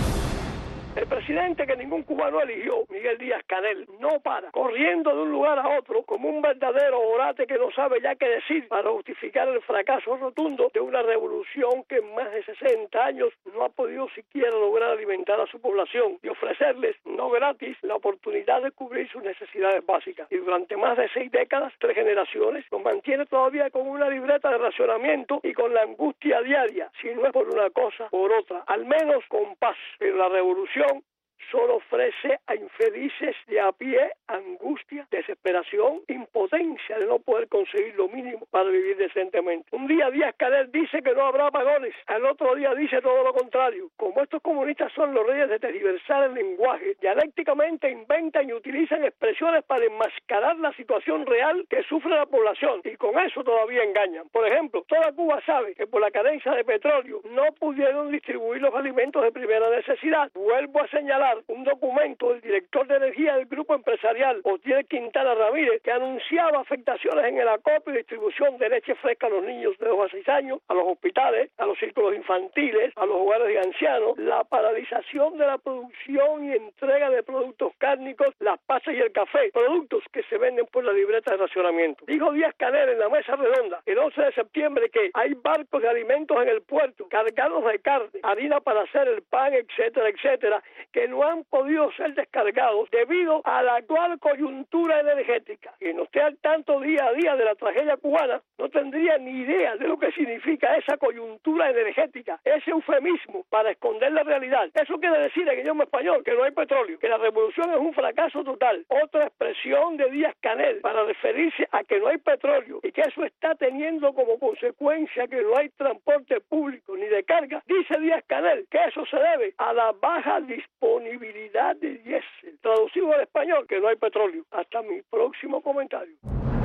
El presidente que ningún cubano eligió, Miguel Díaz-Canel, no para, corriendo de un lugar a otro como un verdadero orate que no sabe ya qué decir para justificar el fracaso rotundo de una revolución que en más de 60 años no ha podido siquiera lograr alimentar a su población y ofrecerles, no gratis, la oportunidad de cubrir sus necesidades básicas. Y durante más de 6 décadas, 3 generaciones, nos mantiene todavía con una libreta de racionamiento y con la angustia diaria, si no es por una cosa, por otra, al menos con paz. Pero la revolución solo ofrece a infelices de a pie angustia, desesperación, impotencia de no poder conseguir lo mínimo para vivir decentemente. Un día Díaz-Canel dice que no habrá apagones, al otro día dice todo lo contrario. Como estos comunistas son los reyes de tergiversar el lenguaje, dialécticamente inventan y utilizan expresiones para enmascarar la situación real que sufre la población, y con eso todavía engañan. Por ejemplo, toda Cuba sabe que por la carencia de petróleo no pudieron distribuir los alimentos de primera necesidad. Vuelvo a señalar un documento del director de energía del grupo empresarial, Otiel Quintana Ramírez, que anunciaba afectaciones en el acopio y distribución de leche fresca a los niños de 2 a 6 años, a los hospitales, a los círculos infantiles, a los hogares de ancianos, la paralización de la producción y entrega de productos cárnicos, las pasas y el café, productos que se venden por la libreta de racionamiento. Dijo Díaz-Canel en la mesa redonda el 11 de septiembre que hay barcos de alimentos en el puerto cargados de carne, harina para hacer el pan, etcétera, etcétera, que no han podido ser descargados debido a la actual coyuntura energética. Quien no esté al tanto día a día de la tragedia cubana no tendría ni idea de lo que significa esa coyuntura energética, ese eufemismo para esconder la realidad. Eso quiere decir en idioma español que no hay petróleo, que la revolución es un fracaso total. Otra expresión de Díaz-Canel para referirse a que no hay petróleo y que eso está teniendo como consecuencia que no hay transporte público ni de carga. Dice Díaz-Canel que eso se debe a la baja disponibilidad de diésel. Traducido al español, que no hay petróleo. Hasta mi próximo comentario.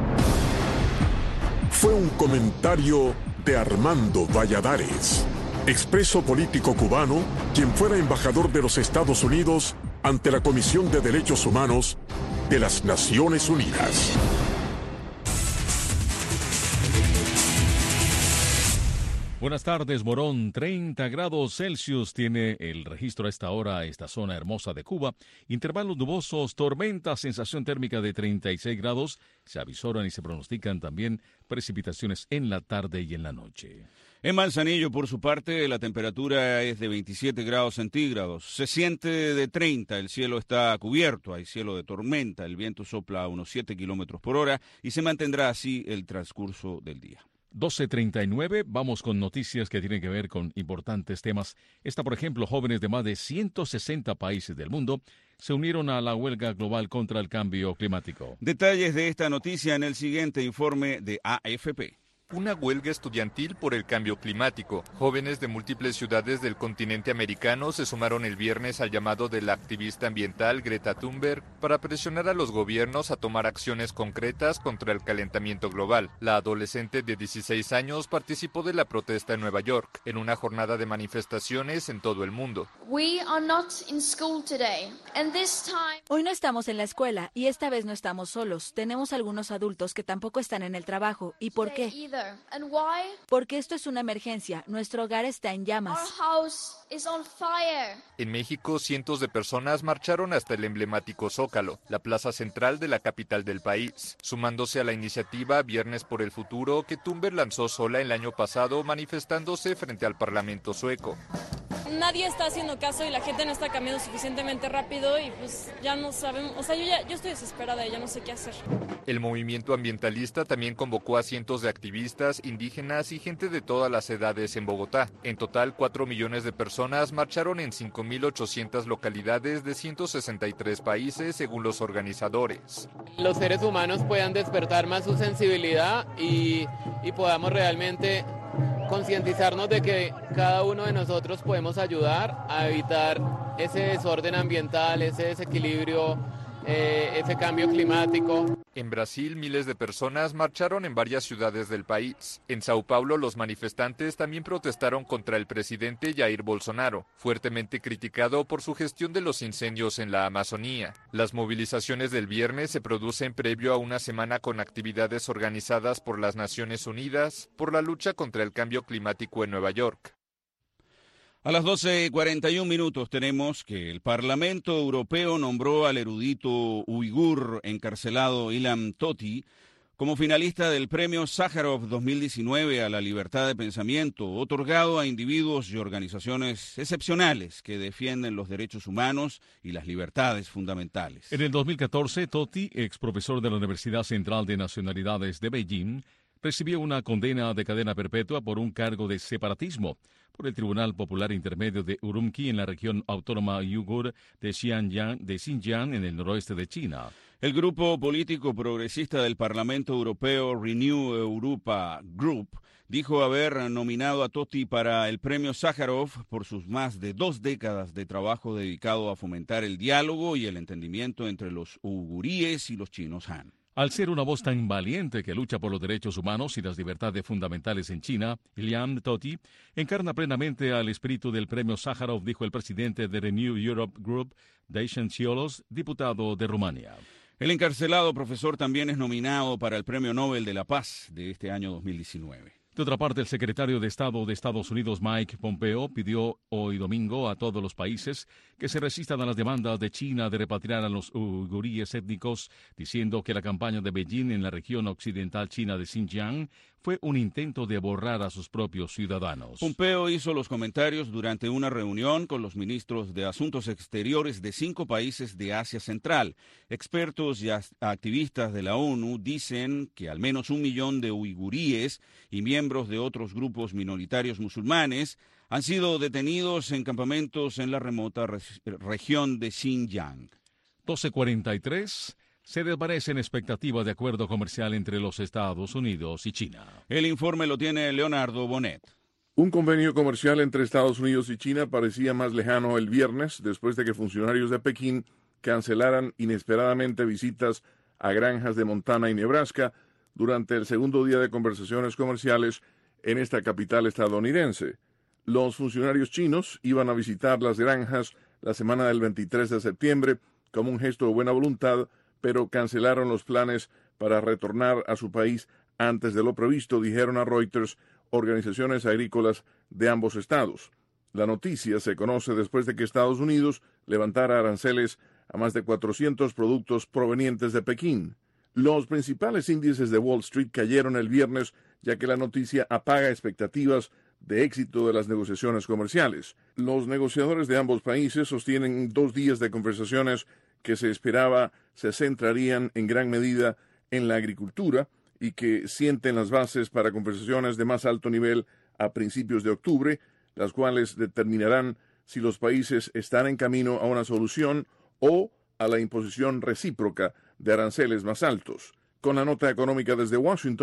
Fue un comentario de Armando Valladares, expreso político cubano, quien fuera embajador de los Estados Unidos ante la Comisión de Derechos Humanos de las Naciones Unidas. Buenas tardes, Morón. 30 grados Celsius tiene el registro a esta hora, esta zona hermosa de Cuba. Intervalos nubosos, tormentas, sensación térmica de 36 grados. Se avisoran y se pronostican también precipitaciones en la tarde y en la noche. En Manzanillo, por su parte, la temperatura es de 27 grados centígrados. Se siente de 30, el cielo está cubierto, hay cielo de tormenta, el viento sopla a unos 7 kilómetros por hora y se mantendrá así el transcurso del día. 12:39, vamos con noticias que tienen que ver con importantes temas. Por ejemplo, jóvenes de más de 160 países del mundo se unieron a la huelga global contra el cambio climático. Detalles de esta noticia en el siguiente informe de AFP. una huelga estudiantil por el cambio climático. Jóvenes de múltiples ciudades del continente americano se sumaron el viernes al llamado de la activista ambiental Greta Thunberg para presionar a los gobiernos a tomar acciones concretas contra el calentamiento global. La adolescente de 16 años participó de la protesta en Nueva York, en una jornada de manifestaciones en todo el mundo. Hoy no estamos en la escuela y esta vez no estamos solos. Tenemos algunos adultos que tampoco están en el trabajo. ¿Y por qué? Porque esto es una emergencia. Nuestro hogar está en llamas. En México, cientos de personas marcharon hasta el emblemático Zócalo, la plaza central de la capital del país, sumándose a la iniciativa Viernes por el Futuro que Thunberg lanzó sola el año pasado, manifestándose frente al Parlamento sueco. Nadie está haciendo caso y la gente no está cambiando suficientemente rápido y pues ya no sabemos, o sea, yo estoy desesperada y ya no sé qué hacer. El movimiento ambientalista también convocó a cientos de activistas, indígenas y gente de todas las edades en Bogotá. En total, 4 millones de personas marcharon en 5.800 localidades de 163 países, según los organizadores. Los seres humanos puedan despertar más su sensibilidad y podamos realmente concientizarnos de que cada uno de nosotros podemos ayudar a evitar ese desorden ambiental, ese desequilibrio, ese cambio climático. En Brasil, miles de personas marcharon en varias ciudades del país. En Sao Paulo, los manifestantes también protestaron contra el presidente Jair Bolsonaro, fuertemente criticado por su gestión de los incendios en la Amazonía. Las movilizaciones del viernes se producen previo a una semana con actividades organizadas por las Naciones Unidas por la lucha contra el cambio climático en Nueva York. A las 12:41 tenemos que el Parlamento Europeo nombró al erudito uigur encarcelado Ilham Tohti como finalista del Premio Sájarov 2019 a la libertad de pensamiento, otorgado a individuos y organizaciones excepcionales que defienden los derechos humanos y las libertades fundamentales. En el 2014, Tohti, ex profesor de la Universidad Central de Nacionalidades de Beijing, recibió una condena de cadena perpetua por un cargo de separatismo por el Tribunal Popular Intermedio de Urumqi en la región autónoma uigur de Xinjiang en el noroeste de China. El grupo político progresista del Parlamento Europeo Renew Europa Group dijo haber nominado a Tohti para el premio Sájarov por sus más de 2 décadas de trabajo dedicado a fomentar el diálogo y el entendimiento entre los uiguríes y los chinos Han. Al ser una voz tan valiente que lucha por los derechos humanos y las libertades fundamentales en China, Ilham Tohti encarna plenamente al espíritu del premio Sájarov, dijo el presidente de Renew Europe Group, Dacian Ciolos, diputado de Rumania. El encarcelado profesor también es nominado para el Premio Nobel de la Paz de este año 2019. De otra parte, el secretario de Estado de Estados Unidos, Mike Pompeo, pidió hoy domingo a todos los países que se resistan a las demandas de China de repatriar a los uiguríes étnicos, diciendo que la campaña de Beijing en la región occidental china de Xinjiang fue un intento de borrar a sus propios ciudadanos. Pompeo hizo los comentarios durante una reunión con los ministros de Asuntos Exteriores de 5 países de Asia Central. Expertos y activistas de la ONU dicen que al menos 1 millón de uiguríes y miembros de otros grupos minoritarios musulmanes han sido detenidos en campamentos en la remota región de Xinjiang. 12:43. Se desvanece en expectativa de acuerdo comercial entre los Estados Unidos y China. El informe lo tiene Leonardo Bonet. Un convenio comercial entre Estados Unidos y China parecía más lejano el viernes después de que funcionarios de Pekín cancelaran inesperadamente visitas a granjas de Montana y Nebraska durante el segundo día de conversaciones comerciales en esta capital estadounidense. Los funcionarios chinos iban a visitar las granjas la semana del 23 de septiembre como un gesto de buena voluntad, pero cancelaron los planes para retornar a su país antes de lo previsto, dijeron a Reuters organizaciones agrícolas de ambos estados. La noticia se conoce después de que Estados Unidos levantara aranceles a más de 400 productos provenientes de Pekín. Los principales índices de Wall Street cayeron el viernes, ya que la noticia apaga expectativas de éxito de las negociaciones comerciales. Los negociadores de ambos países sostienen 2 días de conversaciones que se esperaba se centrarían en gran medida en la agricultura y que sienten las bases para conversaciones de más alto nivel a principios de octubre, las cuales determinarán si los países están en camino a una solución o a la imposición recíproca de aranceles más altos. Con la nota económica desde Washington,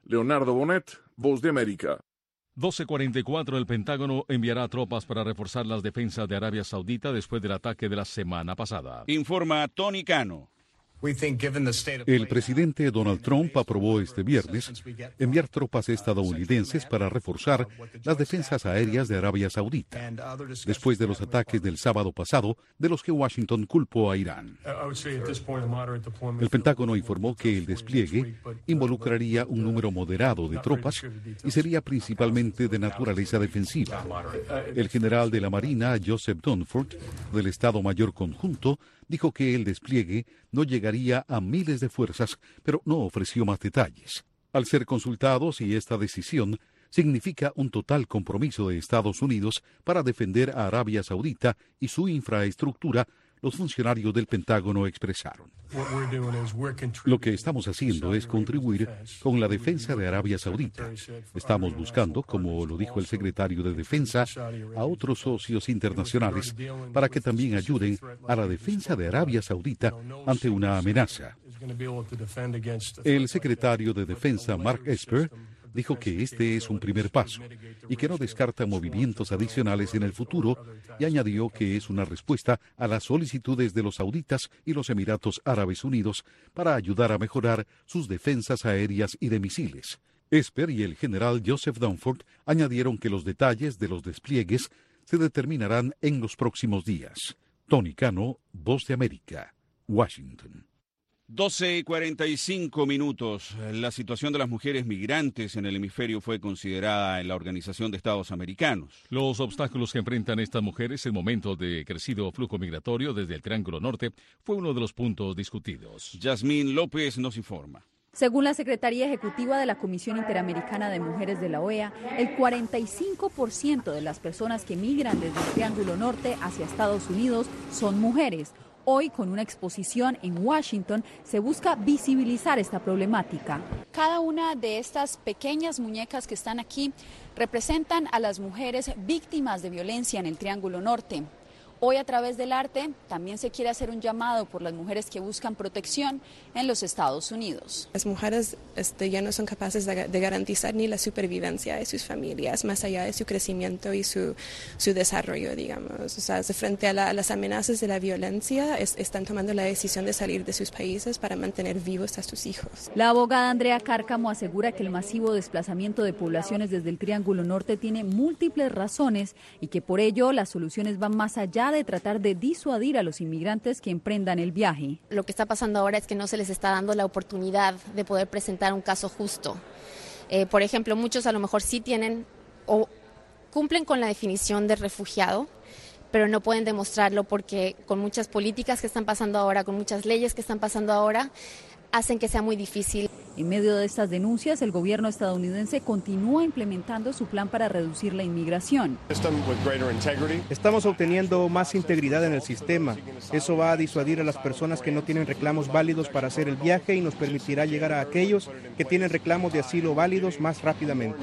Leonardo Bonet, Voz de América. 12:44, el Pentágono enviará tropas para reforzar las defensas de Arabia Saudita después del ataque de la semana pasada. Informa Tony Cano. El presidente Donald Trump aprobó este viernes enviar tropas estadounidenses para reforzar las defensas aéreas de Arabia Saudita, después de los ataques del sábado pasado, de los que Washington culpó a Irán. El Pentágono informó que el despliegue involucraría un número moderado de tropas y sería principalmente de naturaleza defensiva. El general de la Marina, Joseph Dunford, del Estado Mayor Conjunto, dijo que el despliegue no llegaría a miles de fuerzas, pero no ofreció más detalles. Al ser consultados si esta decisión significa un total compromiso de Estados Unidos para defender a Arabia Saudita y su infraestructura, los funcionarios del Pentágono expresaron: lo que estamos haciendo es contribuir con la defensa de Arabia Saudita. Estamos buscando, como lo dijo el secretario de Defensa, a otros socios internacionales para que también ayuden a la defensa de Arabia Saudita ante una amenaza. El secretario de Defensa, Mark Esper, dijo que este es un primer paso y que no descarta movimientos adicionales en el futuro, y añadió que es una respuesta a las solicitudes de los sauditas y los Emiratos Árabes Unidos para ayudar a mejorar sus defensas aéreas y de misiles. Esper y el general Joseph Dunford añadieron que los detalles de los despliegues se determinarán en los próximos días. Tony Cano, Voz de América, Washington. 12:45. La situación de las mujeres migrantes en el hemisferio fue considerada en la Organización de Estados Americanos. Los obstáculos que enfrentan estas mujeres en momentos de crecido flujo migratorio desde el Triángulo Norte fue uno de los puntos discutidos. Yasmín López nos informa. Según la Secretaría Ejecutiva de la Comisión Interamericana de Mujeres de la OEA, el 45% de las personas que migran desde el Triángulo Norte hacia Estados Unidos son mujeres. Hoy, con una exposición en Washington, se busca visibilizar esta problemática. Cada una de estas pequeñas muñecas que están aquí representan a las mujeres víctimas de violencia en el Triángulo Norte. Hoy, a través del arte, también se quiere hacer un llamado por las mujeres que buscan protección en los Estados Unidos. Las mujeres ya no son capaces de garantizar ni la supervivencia de sus familias, más allá de su crecimiento y su desarrollo, digamos. O sea, frente a las amenazas de la violencia, están tomando la decisión de salir de sus países para mantener vivos a sus hijos. La abogada Andrea Cárcamo asegura que el masivo desplazamiento de poblaciones desde el Triángulo Norte tiene múltiples razones y que por ello las soluciones van más allá de tratar de disuadir a los inmigrantes que emprendan el viaje. Lo que está pasando ahora es que no se les está dando la oportunidad de poder presentar un caso justo. Por ejemplo, muchos a lo mejor sí tienen o cumplen con la definición de refugiado, pero no pueden demostrarlo porque con muchas políticas que están pasando ahora, con muchas leyes que están pasando ahora, hacen que sea muy difícil. En medio de estas denuncias, el gobierno estadounidense continúa implementando su plan para reducir la inmigración. Estamos obteniendo más integridad en el sistema. Eso va a disuadir a las personas que no tienen reclamos válidos para hacer el viaje y nos permitirá llegar a aquellos que tienen reclamos de asilo válidos más rápidamente.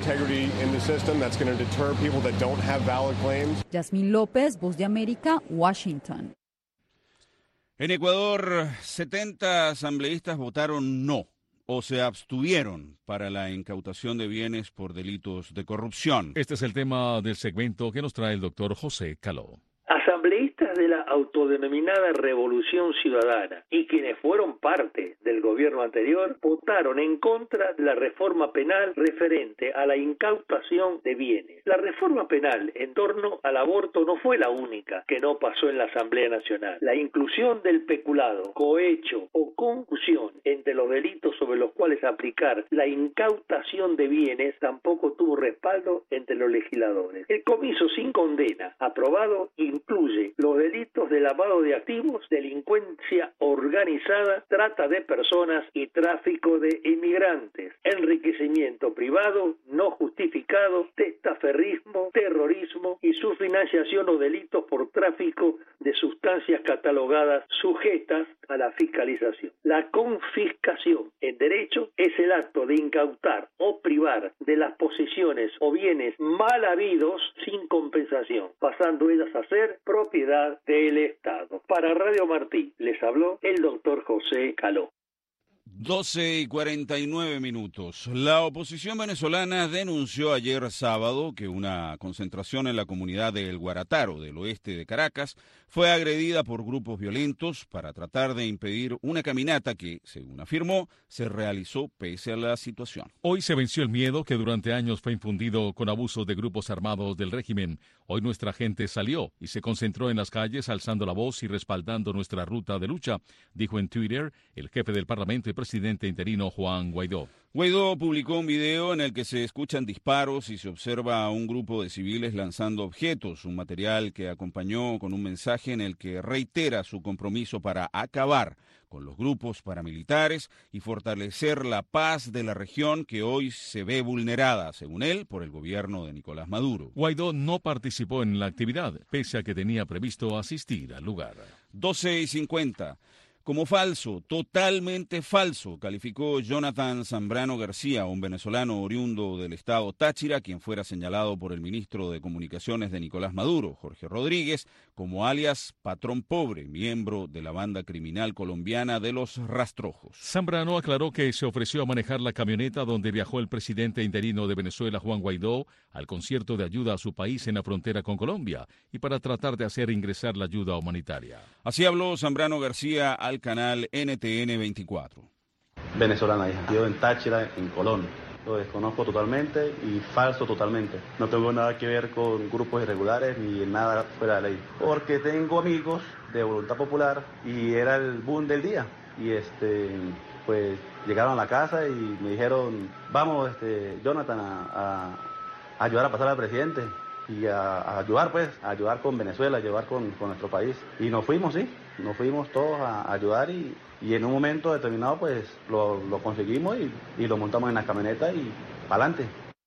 Yasmín López, Voz de América, Washington. En Ecuador, 70 asambleístas votaron no o se abstuvieron para la incautación de bienes por delitos de corrupción. Este es el tema del segmento que nos trae el doctor José Caló. Asambleístas de la autodenominada Revolución Ciudadana y quienes fueron parte del gobierno anterior votaron en contra de la reforma penal referente a la incautación de bienes. La reforma penal en torno al aborto no fue la única que no pasó en la Asamblea Nacional. La inclusión del peculado, cohecho o concusión entre los delitos sobre los cuales aplicar la incautación de bienes tampoco tuvo respaldo entre los legisladores. El comiso sin condena aprobado incluye los delitos de lavado de activos, delincuencia organizada, trata de personas y tráfico de inmigrantes, enriquecimiento privado no justificado, testaferrismo, terrorismo y su financiación o delitos por tráfico de sustancias catalogadas sujetas a la fiscalización. La confiscación en derecho es el acto de incautar o privar de las posesiones o bienes mal habidos sin compensación, pasando ellas a ser propiedad del Estado. Para Radio Martí les habló el doctor José Caló. 12:49. La oposición venezolana denunció ayer sábado que una concentración en la comunidad de El Guarataro, del oeste de Caracas, fue agredida por grupos violentos para tratar de impedir una caminata que, según afirmó, se realizó pese a la situación. Hoy se venció el miedo que durante años fue infundido con abusos de grupos armados del régimen. Hoy nuestra gente salió y se concentró en las calles alzando la voz y respaldando nuestra ruta de lucha, dijo en Twitter el jefe del Parlamento y presidente interino Juan Guaidó. Guaidó publicó un video en el que se escuchan disparos y se observa a un grupo de civiles lanzando objetos, un material que acompañó con un mensaje en el que reitera su compromiso para acabar con los grupos paramilitares y fortalecer la paz de la región que hoy se ve vulnerada, según él, por el gobierno de Nicolás Maduro. Guaidó no participó en la actividad, pese a que tenía previsto asistir al lugar. 12:50. Como falso, totalmente falso, calificó Jonathan Zambrano García, un venezolano oriundo del estado Táchira, quien fuera señalado por el ministro de Comunicaciones de Nicolás Maduro, Jorge Rodríguez, como alias Patrón Pobre, miembro de la banda criminal colombiana de los Rastrojos. Zambrano aclaró que se ofreció a manejar la camioneta donde viajó el presidente interino de Venezuela, Juan Guaidó, al concierto de ayuda a su país en la frontera con Colombia y para tratar de hacer ingresar la ayuda humanitaria. Así habló Zambrano García al canal NTN 24. Venezolana, hija. Yo en Táchira, en Colón. Lo desconozco totalmente y falso totalmente. No tengo nada que ver con grupos irregulares ni nada fuera de ley. Porque tengo amigos de Voluntad Popular y era el boom del día. Y pues llegaron a la casa y me dijeron, vamos, Jonathan, a ayudar a pasar al presidente. Y a ayudar, pues, a ayudar con Venezuela, a ayudar con nuestro país. Y nos fuimos, sí, nos fuimos todos a ayudar y en un momento determinado, pues, lo conseguimos y lo montamos en la camioneta y para adelante.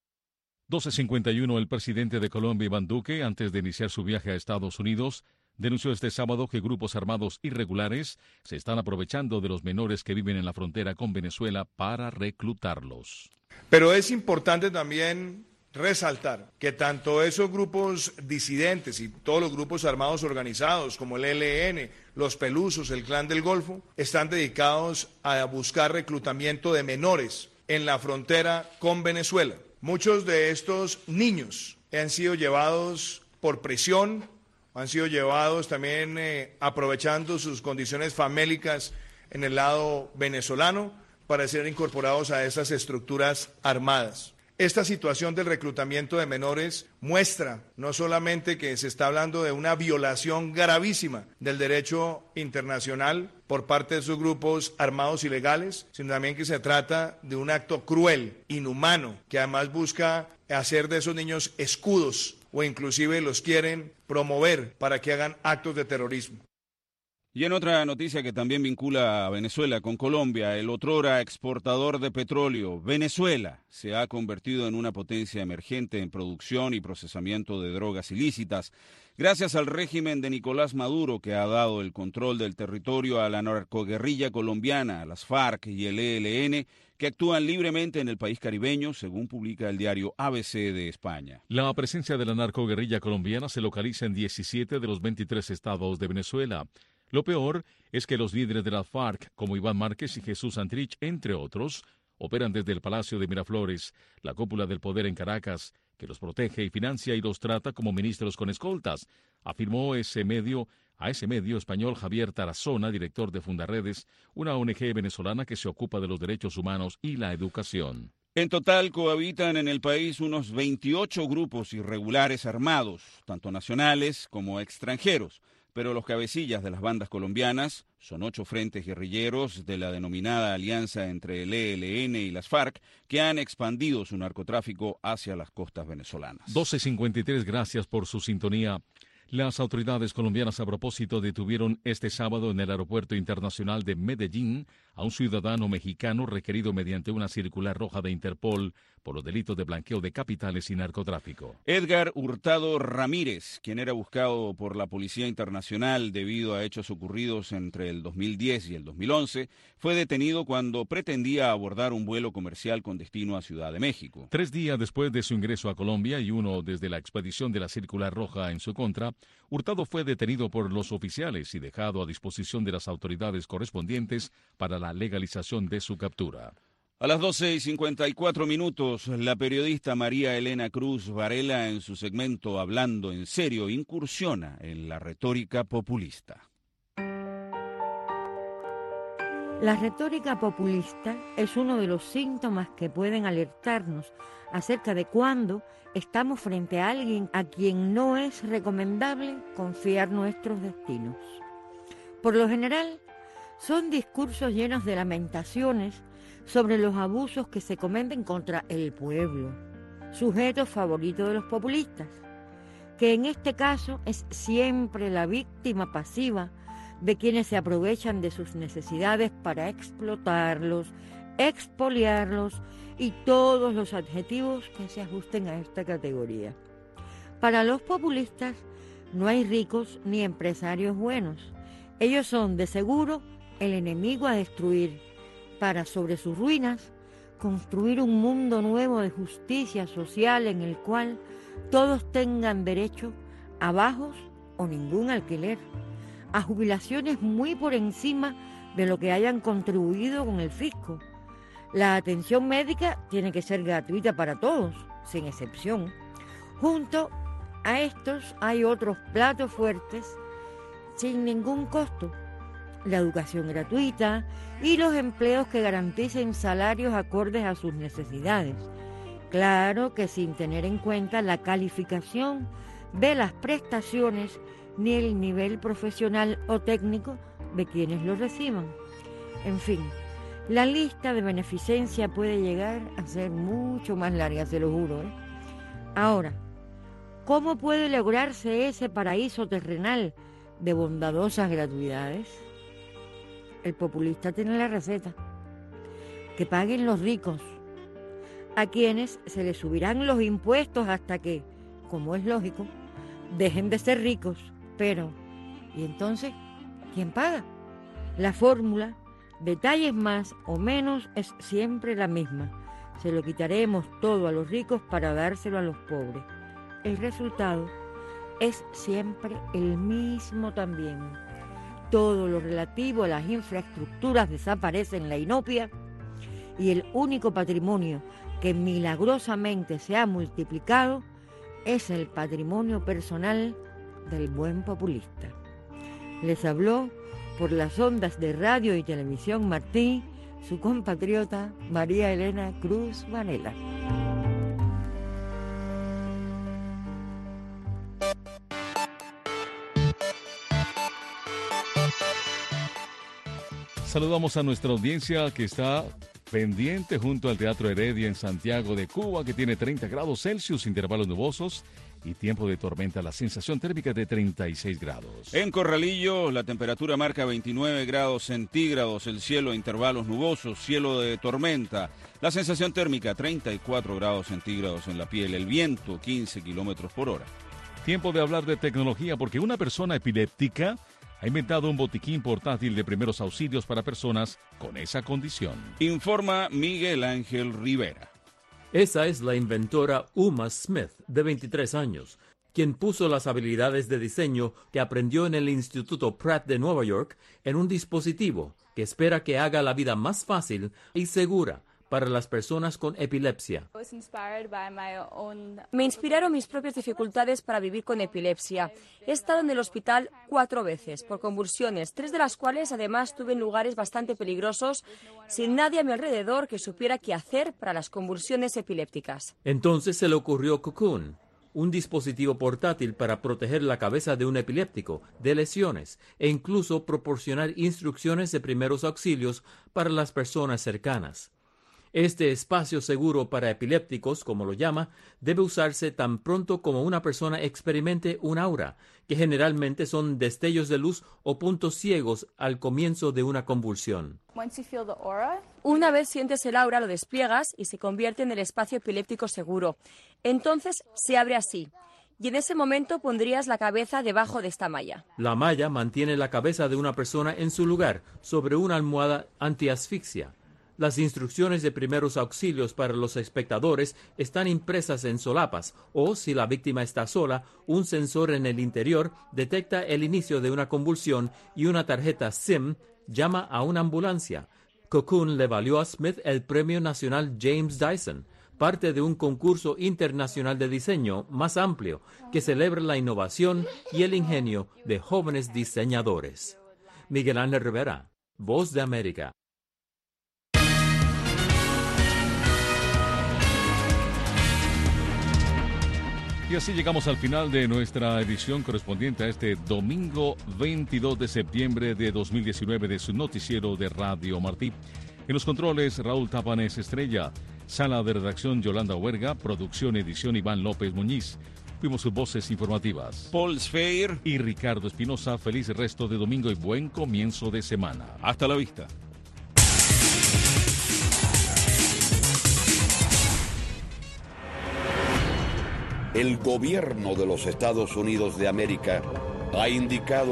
12:51, el presidente de Colombia, Iván Duque, antes de iniciar su viaje a Estados Unidos, denunció este sábado que grupos armados irregulares se están aprovechando de los menores que viven en la frontera con Venezuela para reclutarlos. Pero es importante también resaltar que tanto esos grupos disidentes y todos los grupos armados organizados como el ELN, los Pelusos, el Clan del Golfo, están dedicados a buscar reclutamiento de menores en la frontera con Venezuela. Muchos de estos niños han sido llevados por presión, han sido llevados también aprovechando sus condiciones famélicas en el lado venezolano para ser incorporados a estas estructuras armadas. Esta situación del reclutamiento de menores muestra no solamente que se está hablando de una violación gravísima del derecho internacional por parte de esos grupos armados ilegales, sino también que se trata de un acto cruel, inhumano, que además busca hacer de esos niños escudos o inclusive los quieren promover para que hagan actos de terrorismo. Y en otra noticia que también vincula a Venezuela con Colombia, el otrora exportador de petróleo, Venezuela, se ha convertido en una potencia emergente en producción y procesamiento de drogas ilícitas, gracias al régimen de Nicolás Maduro, que ha dado el control del territorio a la narcoguerrilla colombiana, a las FARC y el ELN, que actúan libremente en el país caribeño, según publica el diario ABC de España. La presencia de la narcoguerrilla colombiana se localiza en 17 de los 23 estados de Venezuela. Lo peor es que los líderes de la FARC, como Iván Márquez y Jesús Santrich, entre otros, operan desde el Palacio de Miraflores, la cúpula del poder en Caracas, que los protege y financia y los trata como ministros con escoltas, afirmó a ese medio español Javier Tarazona, director de Fundaredes, una ONG venezolana que se ocupa de los derechos humanos y la educación. En total cohabitan en el país unos 28 grupos irregulares armados, tanto nacionales como extranjeros. Pero los cabecillas de las bandas colombianas son 8 frentes guerrilleros de la denominada alianza entre el ELN y las FARC que han expandido su narcotráfico hacia las costas venezolanas. 12:53, gracias por su sintonía. Las autoridades colombianas a propósito detuvieron este sábado en el aeropuerto internacional de Medellín a un ciudadano mexicano requerido mediante una circular roja de Interpol por los delitos de blanqueo de capitales y narcotráfico. Edgar Hurtado Ramírez, quien era buscado por la Policía Internacional debido a hechos ocurridos entre el 2010 y el 2011, fue detenido cuando pretendía abordar un vuelo comercial con destino a Ciudad de México. 3 días después de su ingreso a Colombia y uno desde la expedición de la circular roja en su contra, Hurtado fue detenido por los oficiales y dejado a disposición de las autoridades correspondientes para la legalización de su captura. A las 12:54, la periodista María Elena Cruz Varela, en su segmento Hablando en Serio, incursiona en la retórica populista. La retórica populista es uno de los síntomas que pueden alertarnos acerca de cuándo estamos frente a alguien a quien no es recomendable confiar nuestros destinos. Por lo general, son discursos llenos de lamentaciones sobre los abusos que se cometen contra el pueblo, sujeto favorito de los populistas, que en este caso es siempre la víctima pasiva de quienes se aprovechan de sus necesidades para explotarlos, expoliarlos y todos los adjetivos que se ajusten a esta categoría. Para los populistas no hay ricos ni empresarios buenos. Ellos son, de seguro, el enemigo a destruir, para sobre sus ruinas construir un mundo nuevo de justicia social en el cual todos tengan derecho a bajos o ningún alquiler, a jubilaciones muy por encima de lo que hayan contribuido con el fisco. La atención médica tiene que ser gratuita para todos, sin excepción. Junto a estos hay otros platos fuertes sin ningún costo: la educación gratuita y los empleos que garanticen salarios acordes a sus necesidades. Claro que sin tener en cuenta la calificación de las prestaciones ni el nivel profesional o técnico de quienes lo reciban. En fin, la lista de beneficencia puede llegar a ser mucho más larga, se lo juro, ¿eh? Ahora, ¿cómo puede lograrse ese paraíso terrenal de bondadosas gratuidades? El populista tiene la receta: que paguen los ricos, a quienes se les subirán los impuestos hasta que, como es lógico, dejen de ser ricos. Pero, ¿y entonces quién paga? La fórmula, detalles más o menos, es siempre la misma. Se lo quitaremos todo a los ricos para dárselo a los pobres. El resultado es siempre el mismo también. Todo lo relativo a las infraestructuras desaparece en la inopia y el único patrimonio que milagrosamente se ha multiplicado es el patrimonio personal del buen populista. Les habló por las ondas de radio y televisión Martí, su compatriota María Elena Cruz Varela. Saludamos a nuestra audiencia que está pendiente junto al Teatro Heredia en Santiago de Cuba, que tiene 30 grados Celsius, intervalos nubosos y tiempo de tormenta. La sensación térmica de 36 grados. En Corralillo, la temperatura marca 29 grados centígrados, el cielo a intervalos nubosos, cielo de tormenta. La sensación térmica 34 grados centígrados en La Piel, el viento 15 kilómetros por hora. Tiempo de hablar de tecnología, porque una persona epiléptica ha inventado un botiquín portátil de primeros auxilios para personas con esa condición. Informa Miguel Ángel Rivera. Esa es la inventora Uma Smith, de 23 años, quien puso las habilidades de diseño que aprendió en el Instituto Pratt de Nueva York en un dispositivo que espera que haga la vida más fácil y segura para las personas con epilepsia. Me inspiraron mis propias dificultades para vivir con epilepsia. He estado en el hospital 4 veces por convulsiones, 3 de las cuales además tuve en lugares bastante peligrosos, sin nadie a mi alrededor que supiera qué hacer para las convulsiones epilépticas. Entonces se le ocurrió Cocoon, un dispositivo portátil para proteger la cabeza de un epiléptico de lesiones e incluso proporcionar instrucciones de primeros auxilios para las personas cercanas. Este espacio seguro para epilépticos, como lo llama, debe usarse tan pronto como una persona experimente un aura, que generalmente son destellos de luz o puntos ciegos al comienzo de una convulsión. Una vez sientes el aura, lo despliegas y se convierte en el espacio epiléptico seguro. Entonces se abre así, y en ese momento pondrías la cabeza debajo de esta malla. La malla mantiene la cabeza de una persona en su lugar, sobre una almohada antiasfixia. Las instrucciones de primeros auxilios para los espectadores están impresas en solapas o, si la víctima está sola, un sensor en el interior detecta el inicio de una convulsión y una tarjeta SIM llama a una ambulancia. Cocoon le valió a Smith el Premio Nacional James Dyson, parte de un concurso internacional de diseño más amplio que celebra la innovación y el ingenio de jóvenes diseñadores. Miguel Ángel Rivera, Voz de América. Y así llegamos al final de nuestra edición correspondiente a este domingo 22 de septiembre de 2019 de su noticiero de Radio Martí. En los controles, Raúl Tapanes Estrella. Sala de redacción, Yolanda Huerga. Producción, edición, Iván López Muñiz. Fuimos sus voces informativas, Paul Sfeir y Ricardo Espinosa. Feliz resto de domingo y buen comienzo de semana. Hasta la vista. El gobierno de los Estados Unidos de América ha indicado